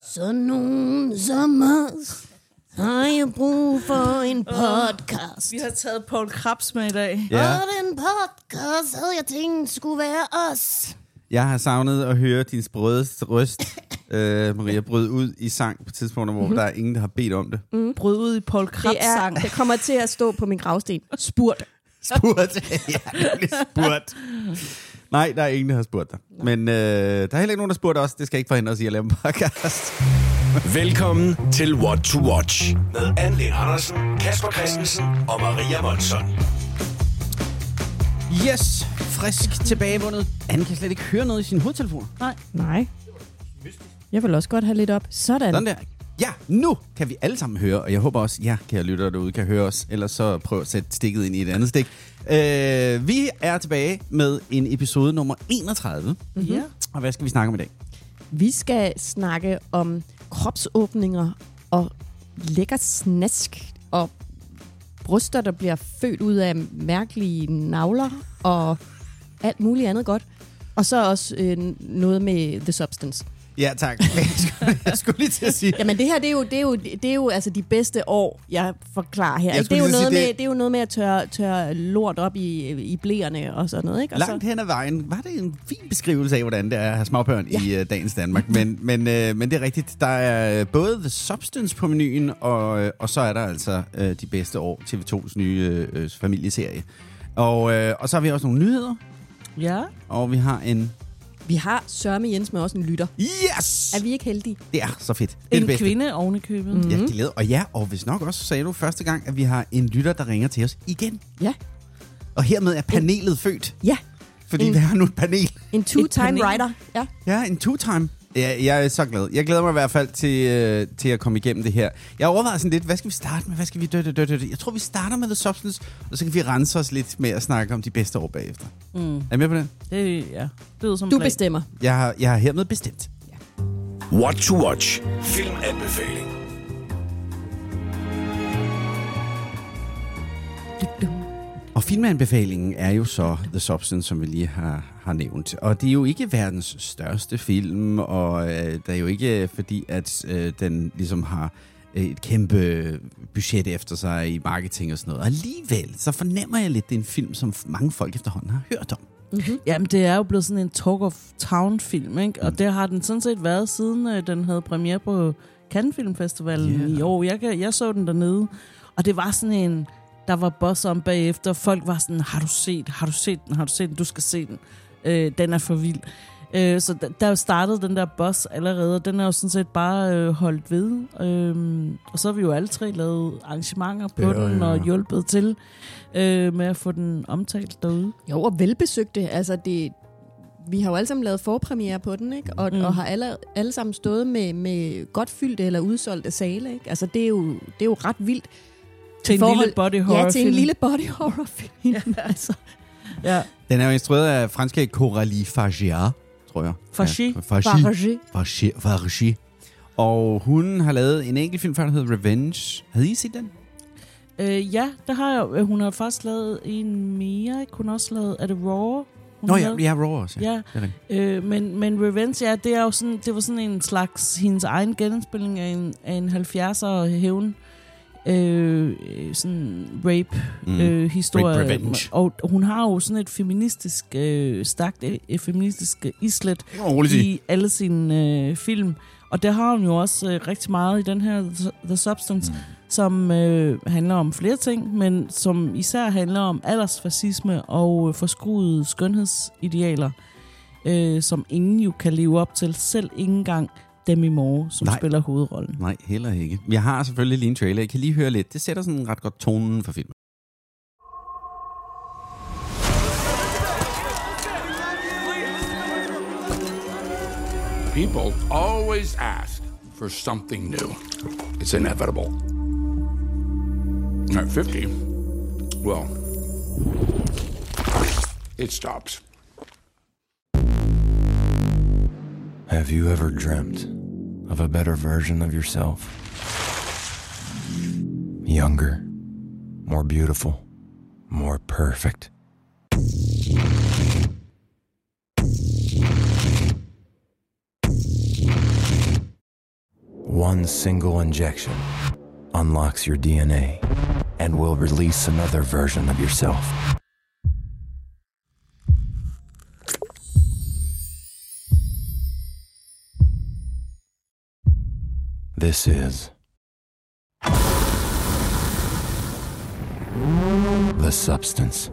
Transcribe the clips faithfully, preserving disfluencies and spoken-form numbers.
Så nogen som os har jeg brug for en podcast. Vi har taget Poul Krebs med i dag. Ja. Og den podcast havde jeg tænkt skulle være os. Jeg har savnet at høre din sprødeste røst, øh, Maria, bryde ud i sang på tidspunkter, hvor mm-hmm. der er ingen, der har bedt om det. Mm. Bryde ud i Poul Krebs det er, sang. Det kommer til at stå på min gravsten. Spurt. Spurt. Ja, det er spurt. Nej, der er ingen, der har spurgt dig. Men øh, der er heller ikke nogen, der spurgte os. Det skal ikke forhindre os i at lave en podcast. Velkommen til What to Watch med Anne Lene Andersen, Kasper Christensen og Maria Monson. Yes, frisk tilbagevundet. Anne kan slet ikke høre noget i sin hovedtelefon. Nej. Nej. Jeg vil også godt have lidt op. Sådan. Sådan der. Ja, nu kan vi alle sammen høre, og jeg håber også, ja, kære lyttere derude, kan høre os. Ellers så prøv at sætte stikket ind i et andet stik. Øh, vi er tilbage med en episode nummer enogtredive. Mm-hmm. Ja. Og hvad skal vi snakke om i dag? Vi skal snakke om kropsåbninger og lækker snask og bryster, der bliver født ud af mærkelige navler og alt muligt andet godt. Og så også øh, noget med The Substance. Ja, tak. Jeg skulle, jeg skulle lige til at sige... Jamen det her, det er jo, det er jo, det er jo altså de bedste år, jeg forklarer her. Det er, jo noget sige, med, det... det er jo noget med at tørre, tørre lort op i, i blæerne og sådan noget, ikke? Og Langt så... hen ad vejen var det en fin beskrivelse af, hvordan det er at have småbørn ja. i uh, dagens Danmark. Men, men, uh, men det er rigtigt. Der er både The Substance på menuen, og, uh, og så er der altså uh, de bedste år, T V to's nye uh, familieserie. Og, uh, og så har vi også nogle nyheder. Ja. Og vi har en... Vi har Sørme Jens med også en lytter. Yes! Er vi ikke heldige? Det er så fedt. Det er en det bedste. Kvinde oven i købet. Mm-hmm. Ja, de lavede. Og ja, og hvis nok også sagde du første gang, at vi har en lytter, der ringer til os igen. Ja. Og hermed er panelet en... født. Ja. Fordi en... vi har nu et panel. En two-time writer. Ja. Ja, en two-time. Ja, jeg er så glad. Jeg glæder mig i hvert fald til, øh, til at komme igennem det her. Jeg overvejer sådan lidt, hvad skal vi starte med? Hvad skal vi dø, dø, dø, dø? Jeg tror, vi starter med The Substance, og så kan vi rense os lidt med at snakke om de bedste år bagefter. Mm. Er I med på det? Det, ja. Det er som Du plan. bestemmer. Jeg har, jeg har hermed bestemt. Ja. What to Watch. Filmanbefaling. Og filmanbefalingen er jo så The Substance, som vi lige har, har nævnt. Og det er jo ikke verdens største film, og øh, det er jo ikke fordi, at øh, den ligesom har et kæmpe budget efter sig i marketing og sådan noget. Og alligevel, så fornemmer jeg lidt, at det er en film, som mange folk efterhånden har hørt om. Mm-hmm. Jamen, det er jo blevet sådan en Talk of Town-film, ikke? Og mm. det har den sådan set været, siden øh, den havde premiere på Cannes Filmfestivalen yeah. i år. Jeg, jeg så den dernede, og det var sådan en... Der var boss om bagefter. Folk var sådan, har du set, har du set den, har du set den, du skal se den. Øh, den er for vild. Øh, så der, der startede den der boss allerede, og den er jo sådan set bare øh, holdt ved. Øh, og så har vi jo alle tre lavet arrangementer på ja, den, og hjulpet til øh, med at få den omtalt derude. Jo, og velbesøgte. Altså, det, vi har jo alle sammen lavet forpremiere på den, ikke? Og, mm. og har alle, alle sammen stået med, med godt fyldte eller udsolgte sale, ikke? Altså, det er jo, det er jo ret vildt. Til en forhold, lille body horror film. Ja, til en lille body horror film. Ja. Altså. Ja. Den er jo instrueret af franske Coralie Fargier, tror jeg. Fargi. Ja, Fargi. Fargi. Fargi. Og hun har lavet en enkelt film før, der hedder Revenge. Havde I set den? Øh, ja, det har jeg. Hun har faktisk lavet en mere. Hun har også lavet, er det Raw? Nå ja, ja, Raw også. Ja, ja. Øh, men, men Revenge, ja, det er jo sådan, det var sådan en slags hendes egen genindspilning af en, af en halvfjerdser hævn. Øh, sådan rape mm. øh, historie. Rape og hun har jo sådan et feministisk øh, stærkt et feministisk islet i alle sine øh, film, og der har hun jo også øh, rigtig meget i den her The Substance, mm. som øh, handler om flere ting, men som især handler om aldersfascisme og forskruede skønhedsidealer, øh, som ingen jo kan leve op til, selv ikke engang Demi Moore, som Nej. spiller hovedrollen. Nej, heller ikke. Jeg har selvfølgelig lige en trailer. Jeg kan lige høre lidt. Det sætter sådan ret godt tonen for filmen. People always ask for something new. It's inevitable. At fifty, well, it stops. Have you ever dreamt of a better version of yourself? Younger, more beautiful, more perfect. one single injection unlocks your D N A and will release another version of yourself. This is The Substance.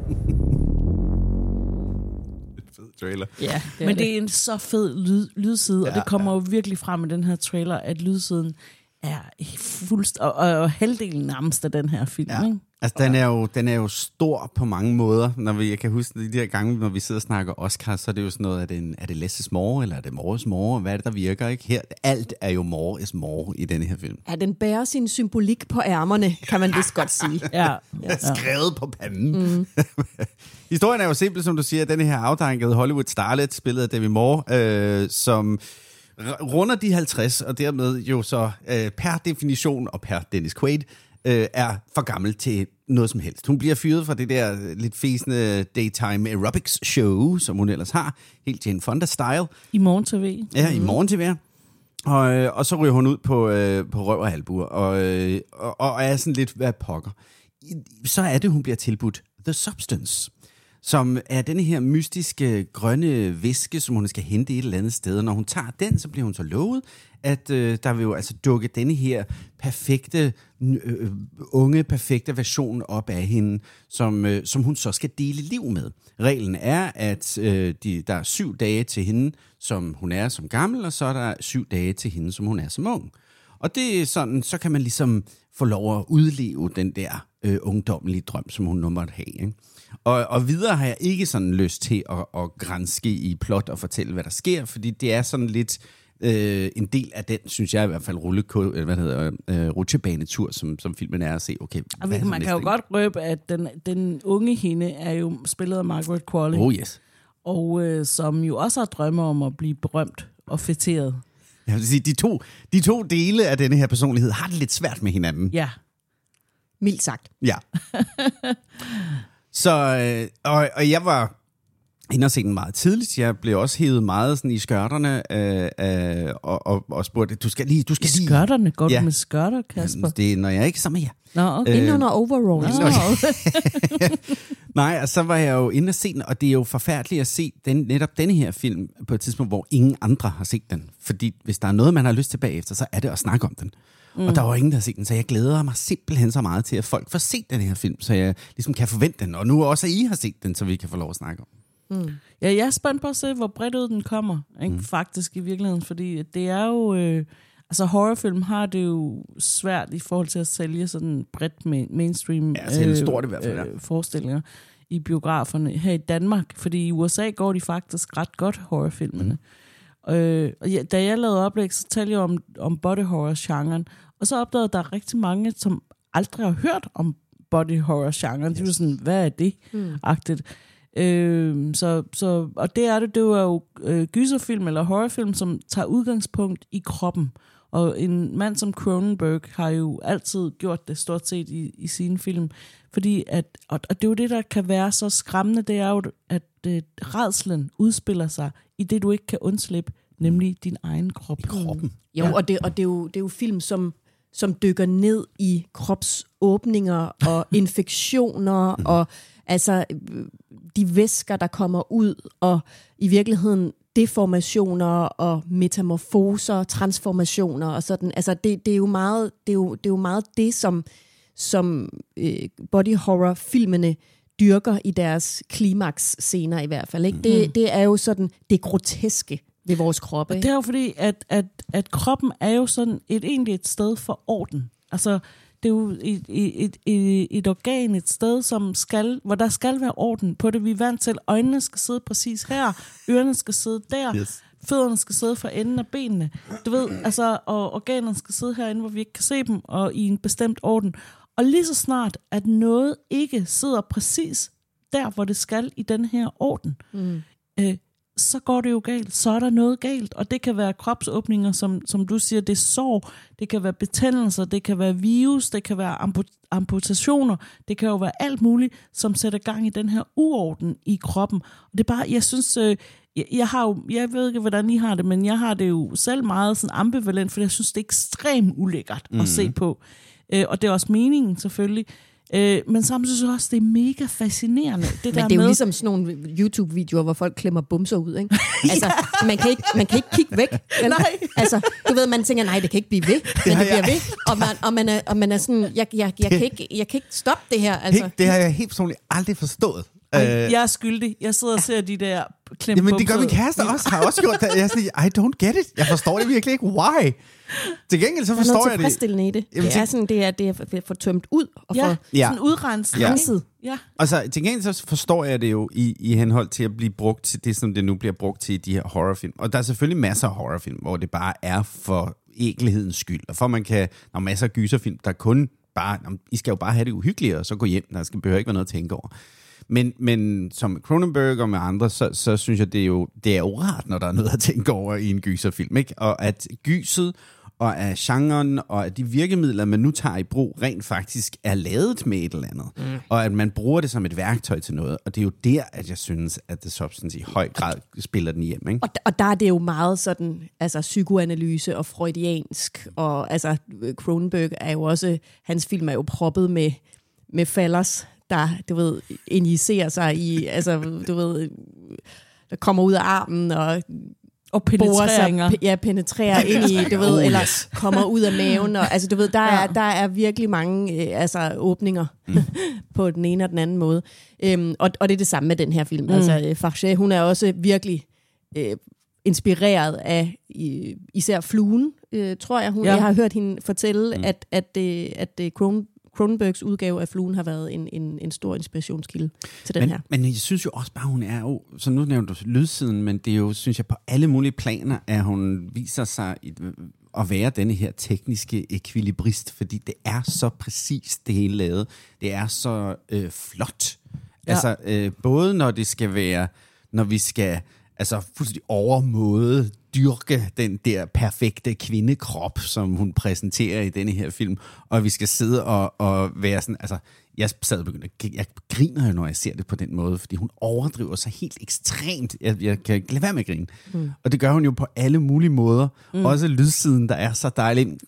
Trailer. Ja, det Men det er en så fed lyd, lydside, ja, og det kommer ja. jo virkelig frem i den her trailer, at lydsiden er fuldst og, og, og halvdelen nærmest af den her film. Ja. Ikke? Altså, den er, jo, den er jo stor på mange måder. Når vi, jeg kan huske, de der gange, når vi sidder og snakker Oscar, så er det jo sådan noget, er det, en, er det less is more, eller er det more is more? Hvad er det, der virker? Ikke? Her, alt er jo more is more i denne her film. Ja, den bærer sin symbolik på ærmerne, kan man vist godt sige. Ja, ja. Skrevet på panden. Mm. Historien er jo simpel, som du siger, den her afdankede Hollywood starlet, spillet af Demi Moore, øh, som runder de halvtreds, og dermed jo så øh, per definition, og per Dennis Quaid, øh, er for gammel til noget som helst. Hun bliver fyret fra det der lidt fæsende daytime aerobics show, som hun ellers har, helt Jane Fonda-style. I morgen T V. Ja, i morgen T V. Og, og så ryger hun ud på, øh, på røv og albuer, og, øh, og, og er sådan lidt, hvad pokker. Så er det, hun bliver tilbudt The Substance, som er denne her mystiske grønne væske, som hun skal hente et eller andet sted. Og når hun tager den, så bliver hun så lovet, at øh, der vil jo altså dukke denne her perfekte, øh, unge, perfekte version op af hende, som, øh, som hun så skal dele liv med. Reglen er, at øh, de, der er syv dage til hende, som hun er som gammel, og så er der syv dage til hende, som hun er som ung. Og det er sådan, så kan man ligesom få lov at udleve den der øh, ungdommelige drøm, som hun nu måtte have, ikke? Og, og videre har jeg ikke sådan lyst til at, at granske i plot og fortælle, hvad der sker, fordi det er sådan lidt øh, en del af den, synes jeg i hvert fald, rulle, hvad hedder, øh, rutsjebanetur, som, som filmen er at se. Okay, og man kan jo godt røbe, at den, den unge hende er jo spillet af Margaret Qualley. Oh yes. Og øh, som jo også har drømme om at blive berømt og fætteret. Jeg vil sige, de to, de to dele af denne her personlighed har det lidt svært med hinanden. Ja. Mildt sagt. Ja. Så, øh, og, og jeg var inde og se den meget tidligt. Jeg blev også hævet meget sådan i skørterne øh, øh, og, og, og spurgte, du skal lige... Du skal I lige... skørterne? Går ja. du med skørter, Kasper? Det er, når jeg ikke er sammen med jer. Nå, okay. Inde under overalls. Nej, og så var jeg jo inde og se den, og det er jo forfærdeligt at se den, netop denne her film på et tidspunkt, hvor ingen andre har set den. Fordi hvis der er noget, man har lyst til bagefter, så er det at snakke om den. Mm. Og der var ingen, der har set den, så jeg glæder mig simpelthen så meget til, at folk får set den her film, så jeg ligesom kan forvente den. Og nu også, at I har set den, så vi kan få lov at snakke om. Mm. Ja, jeg er spændt på at se, hvor bredt ud den kommer, ikke? Mm. Faktisk i virkeligheden, fordi det er jo... Øh, altså horrorfilm har det jo svært i forhold til at sælge sådan bredt mainstream ja, sælge stort i hvert fald, ja. øh, forestillinger i biograferne her i Danmark, fordi i U S A går de faktisk ret godt, horrorfilmene. Mm. Øh, og ja, da jeg lavede oplæg, så talte jeg om, om body horror-genren, og så opdagede der rigtig mange, som aldrig har hørt om body horror-genren. Yes. De var sådan, hvad er det? Mm. Agtigt. Øh, så, så, og det er det, det er jo øh, gyserfilm eller horrorfilm, som tager udgangspunkt i kroppen. Og en mand som Cronenberg har jo altid gjort det stort set i, i sine film. Fordi at, og det er jo det, der kan være så skræmmende, det er jo, at øh, rædslen udspiller sig i det, du ikke kan undslippe, nemlig din egen krop. I kroppen. Jo, ja. og, det, og det, er jo, det er jo film, som, som dykker ned i kropsåbninger og infektioner og altså de væsker, der kommer ud, og i virkeligheden deformationer og metamorfoser, transformationer og sådan. Altså det, det er jo meget, det er jo, det er jo meget det, som, som øh, body horror-filmene dyrker i deres klimaks-scener i hvert fald. Ikke? Det, det er jo sådan det groteske ved vores kroppe. Og det er jo fordi, at, at, at kroppen er jo sådan et, egentlig et sted for orden. Altså det er jo et, et, et, et organ, et sted, som skal, hvor der skal være orden på det. Vi er vant til, øjnene skal sidde præcis her, ørerne skal sidde der, yes. Fødderne skal sidde for enden af benene. Du ved, altså, og organerne skal sidde herinde, hvor vi ikke kan se dem, og i en bestemt orden. Og lige så snart, at noget ikke sidder præcis der, hvor det skal i den her orden, mm. øh, så går det jo galt. Så er der noget galt. Og det kan være kropsåbninger, som, som du siger, det er sår, det kan være betændelser, det kan være virus, det kan være amput- amputationer, det kan jo være alt muligt, som sætter gang i den her uorden i kroppen. Og det er bare, jeg synes, øh, Jeg, jeg, har jo, jeg ved ikke, hvordan I har det, men jeg har det jo selv meget sådan ambivalent, for jeg synes, det er ekstremt ulækkert mm. at se på. Øh, og det er også meningen, selvfølgelig. Øh, men samtidig synes jeg også, det er mega fascinerende. Det men der det er jo med... ligesom sådan nogle YouTube-videoer, hvor folk klemmer bumser ud, ikke? Altså, ja. man, kan ikke, man kan ikke kigge væk. Vel? Nej. Altså, du ved, man tænker, nej, det kan ikke blive ved, men det bliver ved. Og man, og man, er, og man er sådan, jeg, jeg, jeg, kan ikke, jeg kan ikke stoppe det her. Altså. Helt, det har jeg helt personligt aldrig forstået. Ej, jeg er skyldig. Jeg sidder og ser de der klemme Jamen, det gør bumser min kæreste også, har også gjort det. Jeg er sådan, I don't get it. Jeg forstår det virkelig ikke. Why? Til gengæld så forstår jeg det. Der er noget tilfredsstillende i det. Jamen, det er sådan, det er, det er for tømt ud. Og ja, for, ja, sådan udrenset. Ja. Ja. Og så til gengæld så forstår jeg det jo i, i henhold til at blive brugt til det, som det nu bliver brugt til i de her horrorfilm. Og der er selvfølgelig masser af horrorfilm, hvor det bare er for ækelhedens skyld. Og for man kan, der er masser af gyserfilm, der kun bare, I skal jo bare have det uhyggelige, og så gå hjem. Der skal behøver ikke være noget at tænke over. Men, men som Cronenberg og med andre, så, så synes jeg, det er, jo, det er jo rart, når der er noget at tænke over i en gyserfilm. Ikke? Og at gyset og at genren og at de virkemidler, man nu tager i brug, rent faktisk er lavet med et eller andet. Mm. Og at man bruger det som et værktøj til noget. Og det er jo der, at jeg synes, at The Substance i høj grad spiller den hjem. Ikke? Og, og der er det jo meget sådan, altså psykoanalyse og freudiansk. Og altså Cronenberg er jo også, hans film er jo proppet med, med fallers, der, du ved, injicerer sig i, altså, du ved, der kommer ud af armen og og penetreringer. Sig, ja, penetrerer ind i, du ved, eller kommer ud af maven. Og, altså, du ved, der er, ja. der er virkelig mange øh, altså, åbninger mm. på den ene og den anden måde. Øhm, og, og det er det samme med den her film. Mm. Altså, Farge, hun er også virkelig øh, inspireret af øh, især Fluen, øh, tror jeg. Hun, ja. Jeg har hørt hende fortælle, mm. at, at, at, at, at Cron Cronenbergs udgave af Fluen har været en, en, en stor inspirationskilde til den men, her. Men jeg synes jo også bare, hun er jo, så nu nævner du lydsiden, men det er jo, synes jeg, på alle mulige planer, at hun viser sig at være denne her tekniske ekvilibrist, fordi det er så præcist det hele lavet. Det er så øh, flot. Ja. Altså, øh, både når det skal være, når vi skal altså fuldstændig overmåde dyrke den der perfekte kvindekrop, som hun præsenterer i denne her film, og vi skal sidde og, og være sådan, altså, jeg sad og begyndte, jeg griner jo, når jeg ser det på den måde, fordi hun overdriver sig helt ekstremt. Jeg, jeg kan ikke lade være med at grine. Mm. Og det gør hun jo på alle mulige måder. Mm. Også lydsiden, der er så dejlig.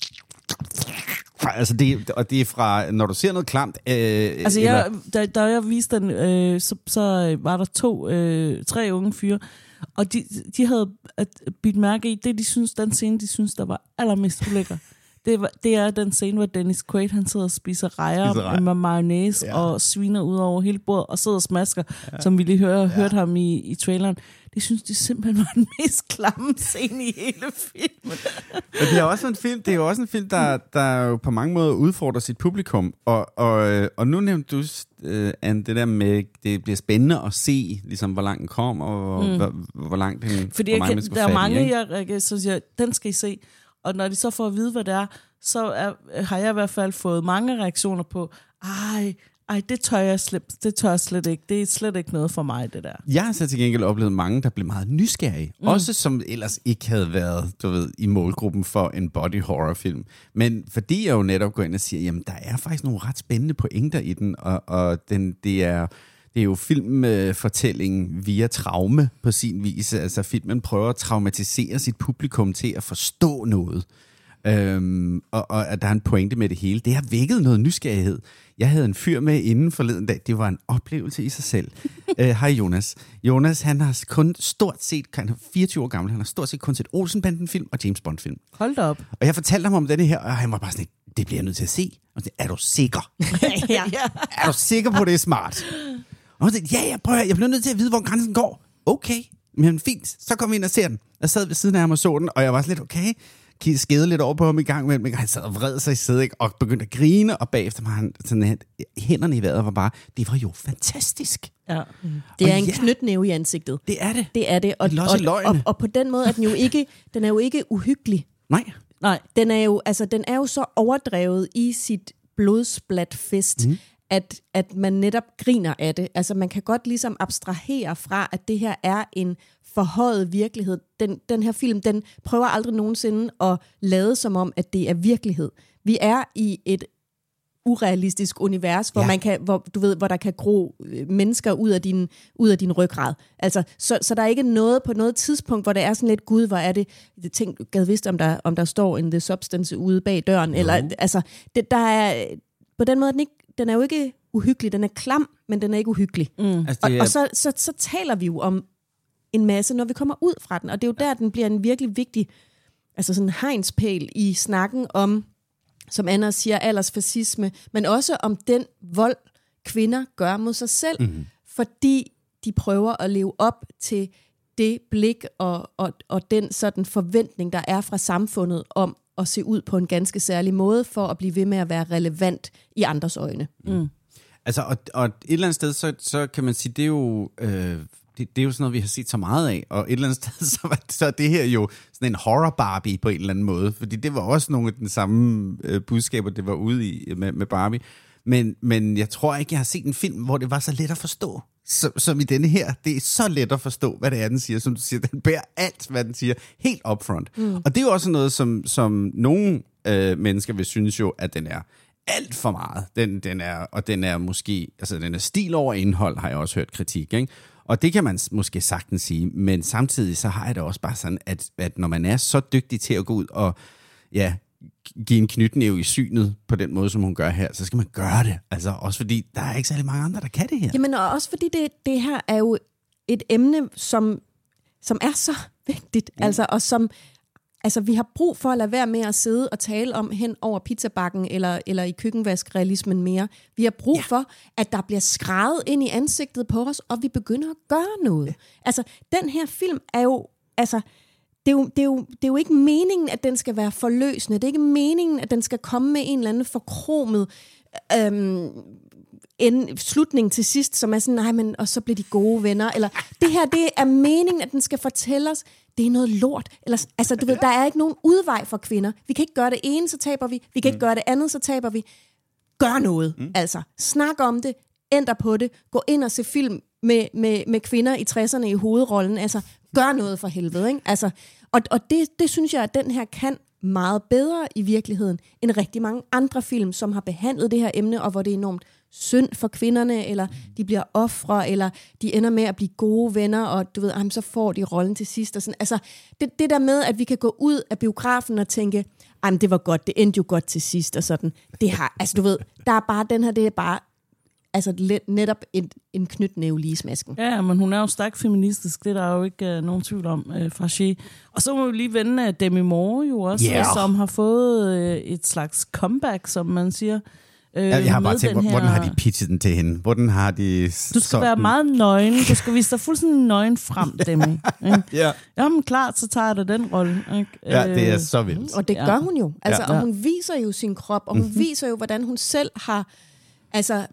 Altså det, og det er fra, når du ser noget klamt. Øh, altså, jeg, da, da jeg viste den, øh, så, så var der to, øh, tre unge fyre, og de, de havde bidt mærke i, det de synes, den scene, de synes, der var allermest ulækker. Det, var, det er den scene, hvor Dennis Quaid, han sidder og spiser rejer, spiser rejer. med mayonnaise ja. og sviner ud over hele bordet, og sidder og smasker, ja. som vi lige hør, ja. hørte ham i, i traileren. De synes, det simpelthen var den mest klamme scene i hele filmen. Men det er også en film, det er jo også en film, der, der jo på mange måder udfordrer sit publikum. Og, og, og nu nævnte du, uh, Anne, det der med, det bliver spændende at se, ligesom, hvor langt den kom, og mm. hvor, hvor langt den, fordi hvor mange kan, der er mange, i, jeg, jeg synes, jeg, den skal I se. Og når de så får at vide, hvad det er, så er, har jeg i hvert fald fået mange reaktioner på, ej, ej det, tør jeg slet, det tør jeg slet ikke. Det er slet ikke noget for mig, det der. Jeg har så til gengæld oplevet mange, der blev meget nysgerrige. Mm. Også som ellers ikke havde været, du ved, i målgruppen for en body horror film. Men fordi jeg jo netop går ind og siger, jamen der er faktisk nogle ret spændende pointer i den, og, og den, det er... Det er jo filmfortællingen via traume på sin vis. Altså filmen prøver at traumatisere sit publikum til at forstå noget. Øhm, og, og at der er en pointe med det hele. Det har vækket noget nysgerrighed. Jeg havde en fyr med inden forleden dag. Det var en oplevelse i sig selv. Hej uh, Jonas. Jonas, han har kun stort set, han er fireogtyve år gammel, han har stort set kun set Olsen-banden-film og James Bond-film. Hold da op. Og jeg fortalte ham om denne her, og han var bare sådan, det bliver jeg nødt til at se. Og så, er du sikker? ja. Er du sikker på, det er smart? Og så, ja, jeg prøver, jeg bliver nødt til at vide, hvor grænsen går. Okay, men fint, så kom vi ind og ser den. Jeg sad ved siden af ham og så den, og jeg var sådan lidt, okay, skede lidt over på ham i gang med, men han sad og vred sig i sædet, og begyndte at grine, og bagefter var han sådan, hænderne i vejret var bare, det var jo fantastisk. Ja. Mm. Det er og en ja, knytnæve i ansigtet. Det er det. Det er det, og, og, og, og, og på den måde er den jo ikke, den er jo ikke uhyggelig. Nej. Nej, den er jo, altså, den er jo så overdrevet i sit blodsplatfest, mm. at, at man netop griner af det. Altså man kan godt ligesom abstrahere fra, at det her er en forhøjet virkelighed. Den, den her film, den prøver aldrig nogensinde at lade som om, at det er virkelighed. Vi er i et urealistisk univers, hvor Ja. man kan, hvor du ved, hvor der kan gro øh, mennesker ud af din ud af din ryggrad. Altså, så, så der er ikke noget på noget tidspunkt, hvor det er sådan lidt, gud, hvor er det, det tænk, gad vidst, om der om der står en The Substance ude bag døren, jo. Eller altså, det, der er på den måde, den, ikke, den er jo ikke uhyggelig, den er klam, men den er ikke uhyggelig. Mm. Altså, Og, det er, og så, så, så taler vi jo om en masse, når vi kommer ud fra den, og det er jo der, den bliver en virkelig vigtig, altså sådan en hegnspæl i snakken om, som Anna siger, aldersfascisme, men også om den vold, kvinder gør mod sig selv, mm-hmm. fordi de prøver at leve op til det blik og, og, og den sådan forventning, der er fra samfundet om at se ud på en ganske særlig måde, for at blive ved med at være relevant i andres øjne. Mm. altså, og, og et eller andet sted, så, så kan man sige, det er jo... Øh, Det, det er jo sådan noget, vi har set så meget af, og et eller andet sted, så, var, så er det her jo sådan en horror-Barbie på en eller anden måde, fordi det var også nogle af den samme øh, budskaber, det var ude i med, med Barbie. Men, men jeg tror ikke, jeg har set en film, hvor det var så let at forstå, som, som i denne her. Det er så let at forstå, hvad det er, den siger. Som du siger, den bærer alt, hvad den siger, helt upfront. Mm. Og det er jo også noget, som, som nogle øh, mennesker vil synes jo, at den er alt for meget. Den, den er, og den er måske, altså den er stil over indhold, har jeg også hørt kritik, ikke? Og det kan man måske sagtens sige, men samtidig så har jeg det også bare sådan, at, at når man er så dygtig til at gå ud og ja, give en knytnæve i synet på den måde, som hun gør her, så skal man gøre det. Altså også fordi, der er ikke særlig mange andre, der kan det her. Jamen og også fordi det, det her er jo et emne, som, som er så vigtigt, mm. altså, og som altså, vi har brug for at lade være med at sidde og tale om hen over pizzabakken eller, eller i køkkenvaskrealismen mere. Vi har brug ja. for, at der bliver skrevet ind i ansigtet på os, og vi begynder at gøre noget. Ja. Altså, den her film er jo, altså, det er jo, det er jo, det er jo ikke meningen, at den skal være forløsende. Det er ikke meningen, at den skal komme med en eller anden forkromet øhm, en slutning til sidst, som er sådan, nej, men, og så bliver de gode venner. Eller, det her, det er meningen, at den skal fortælle os, det er noget lort. Eller, altså, du ved, der er ikke nogen udvej for kvinder. Vi kan ikke gøre det ene, så taber vi. Vi kan mm. ikke gøre det andet, så taber vi. Gør noget. Mm. Altså, snak om det. Ændr på det. Gå ind og se film med, med, med kvinder i tresserne i hovedrollen. Altså, gør noget for helvede. Ikke? Altså, og og det, det synes jeg, at den her kan meget bedre i virkeligheden, end rigtig mange andre film, som har behandlet det her emne, og hvor det er enormt synd for kvinderne, eller de bliver ofre, eller de ender med at blive gode venner, og du ved, jamen, så får de rollen til sidst. Og sådan. Altså, det, det der med, at vi kan gå ud af biografen og tænke, jamen, det var godt, det endte jo godt til sidst, og sådan. Det har, altså du ved, der er bare den her, det er bare altså let, netop en, en knytnæve lige i smasken. Ja, men hun er jo stærkt feministisk, det er der jo ikke uh, nogen tvivl om, uh, Farshid. Og så må vi lige vende uh, Demi Moore jo også, yeah. som har fået uh, et slags comeback, som man siger. Uh, ja, jeg har bare tænkt, her... hvordan har de pitchet den til hende? Hvordan har de... Du skal være den? meget nøgen. Du skal vise dig fuldstændig nøgen frem, Demi. ja. Jamen klart, så tager jeg da den rolle. Ikke? Ja, det er så vildt. Og det gør ja. hun jo. Altså, ja. Og hun viser jo sin krop, og hun mm-hmm. viser jo, hvordan hun selv har... Altså,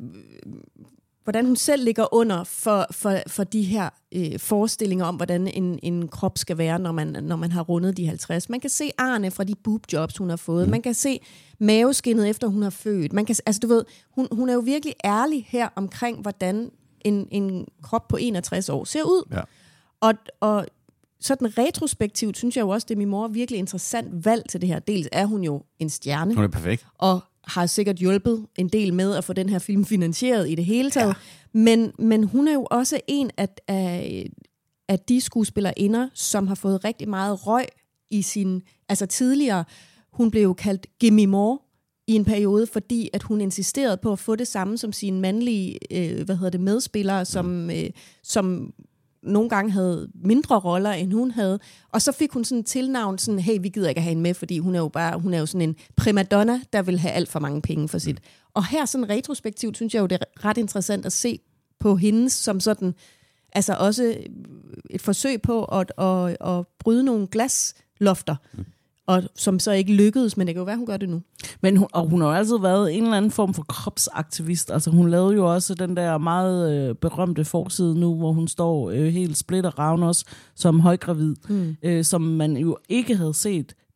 hvordan hun selv ligger under for, for, for de her øh, forestillinger om, hvordan en, en krop skal være, når man, når man har rundet de halvtreds. Man kan se arne fra de boobjobs, hun har fået. Mm. Man kan se maveskinnet, efter hun har født. Man kan, altså, du ved, hun, hun er jo virkelig ærlig her omkring, hvordan en, en krop på enogtres år ser ud. Ja. Og, og sådan retrospektivt, synes jeg jo også, det er min mor virkelig interessant valg til det her. Dels er hun jo en stjerne. Hun er perfekt. Og har sikkert hjulpet en del med at få den her film finansieret i det hele taget. Ja. Men, men hun er jo også en af, af, af de skuespillerinder, som har fået rigtig meget røg i sin... Altså tidligere, hun blev jo kaldt Gimme More i en periode, fordi at hun insisterede på at få det samme som sine mandlige øh, hvad hedder det, medspillere, som, øh, som nogle gange havde mindre roller, end hun havde. Og så fik hun sådan en tilnavn, sådan, hey, vi gider ikke have hende med, fordi hun er jo bare, hun er jo sådan en primadonna, der vil have alt for mange penge for sit. Og her sådan retrospektivt, synes jeg jo, det er ret interessant at se på hende som sådan, altså også et forsøg på at, at, at bryde nogle glaslofter, mm. og som så ikke lykkedes, men det kan jo være, hun gør det nu. Men hun, og hun har jo altid været en eller anden form for kropsaktivist. Altså hun lavede jo også den der meget øh, berømte forside nu, hvor hun står øh, helt split og ravn også som højgravid, mm. øh, som man jo ikke havde set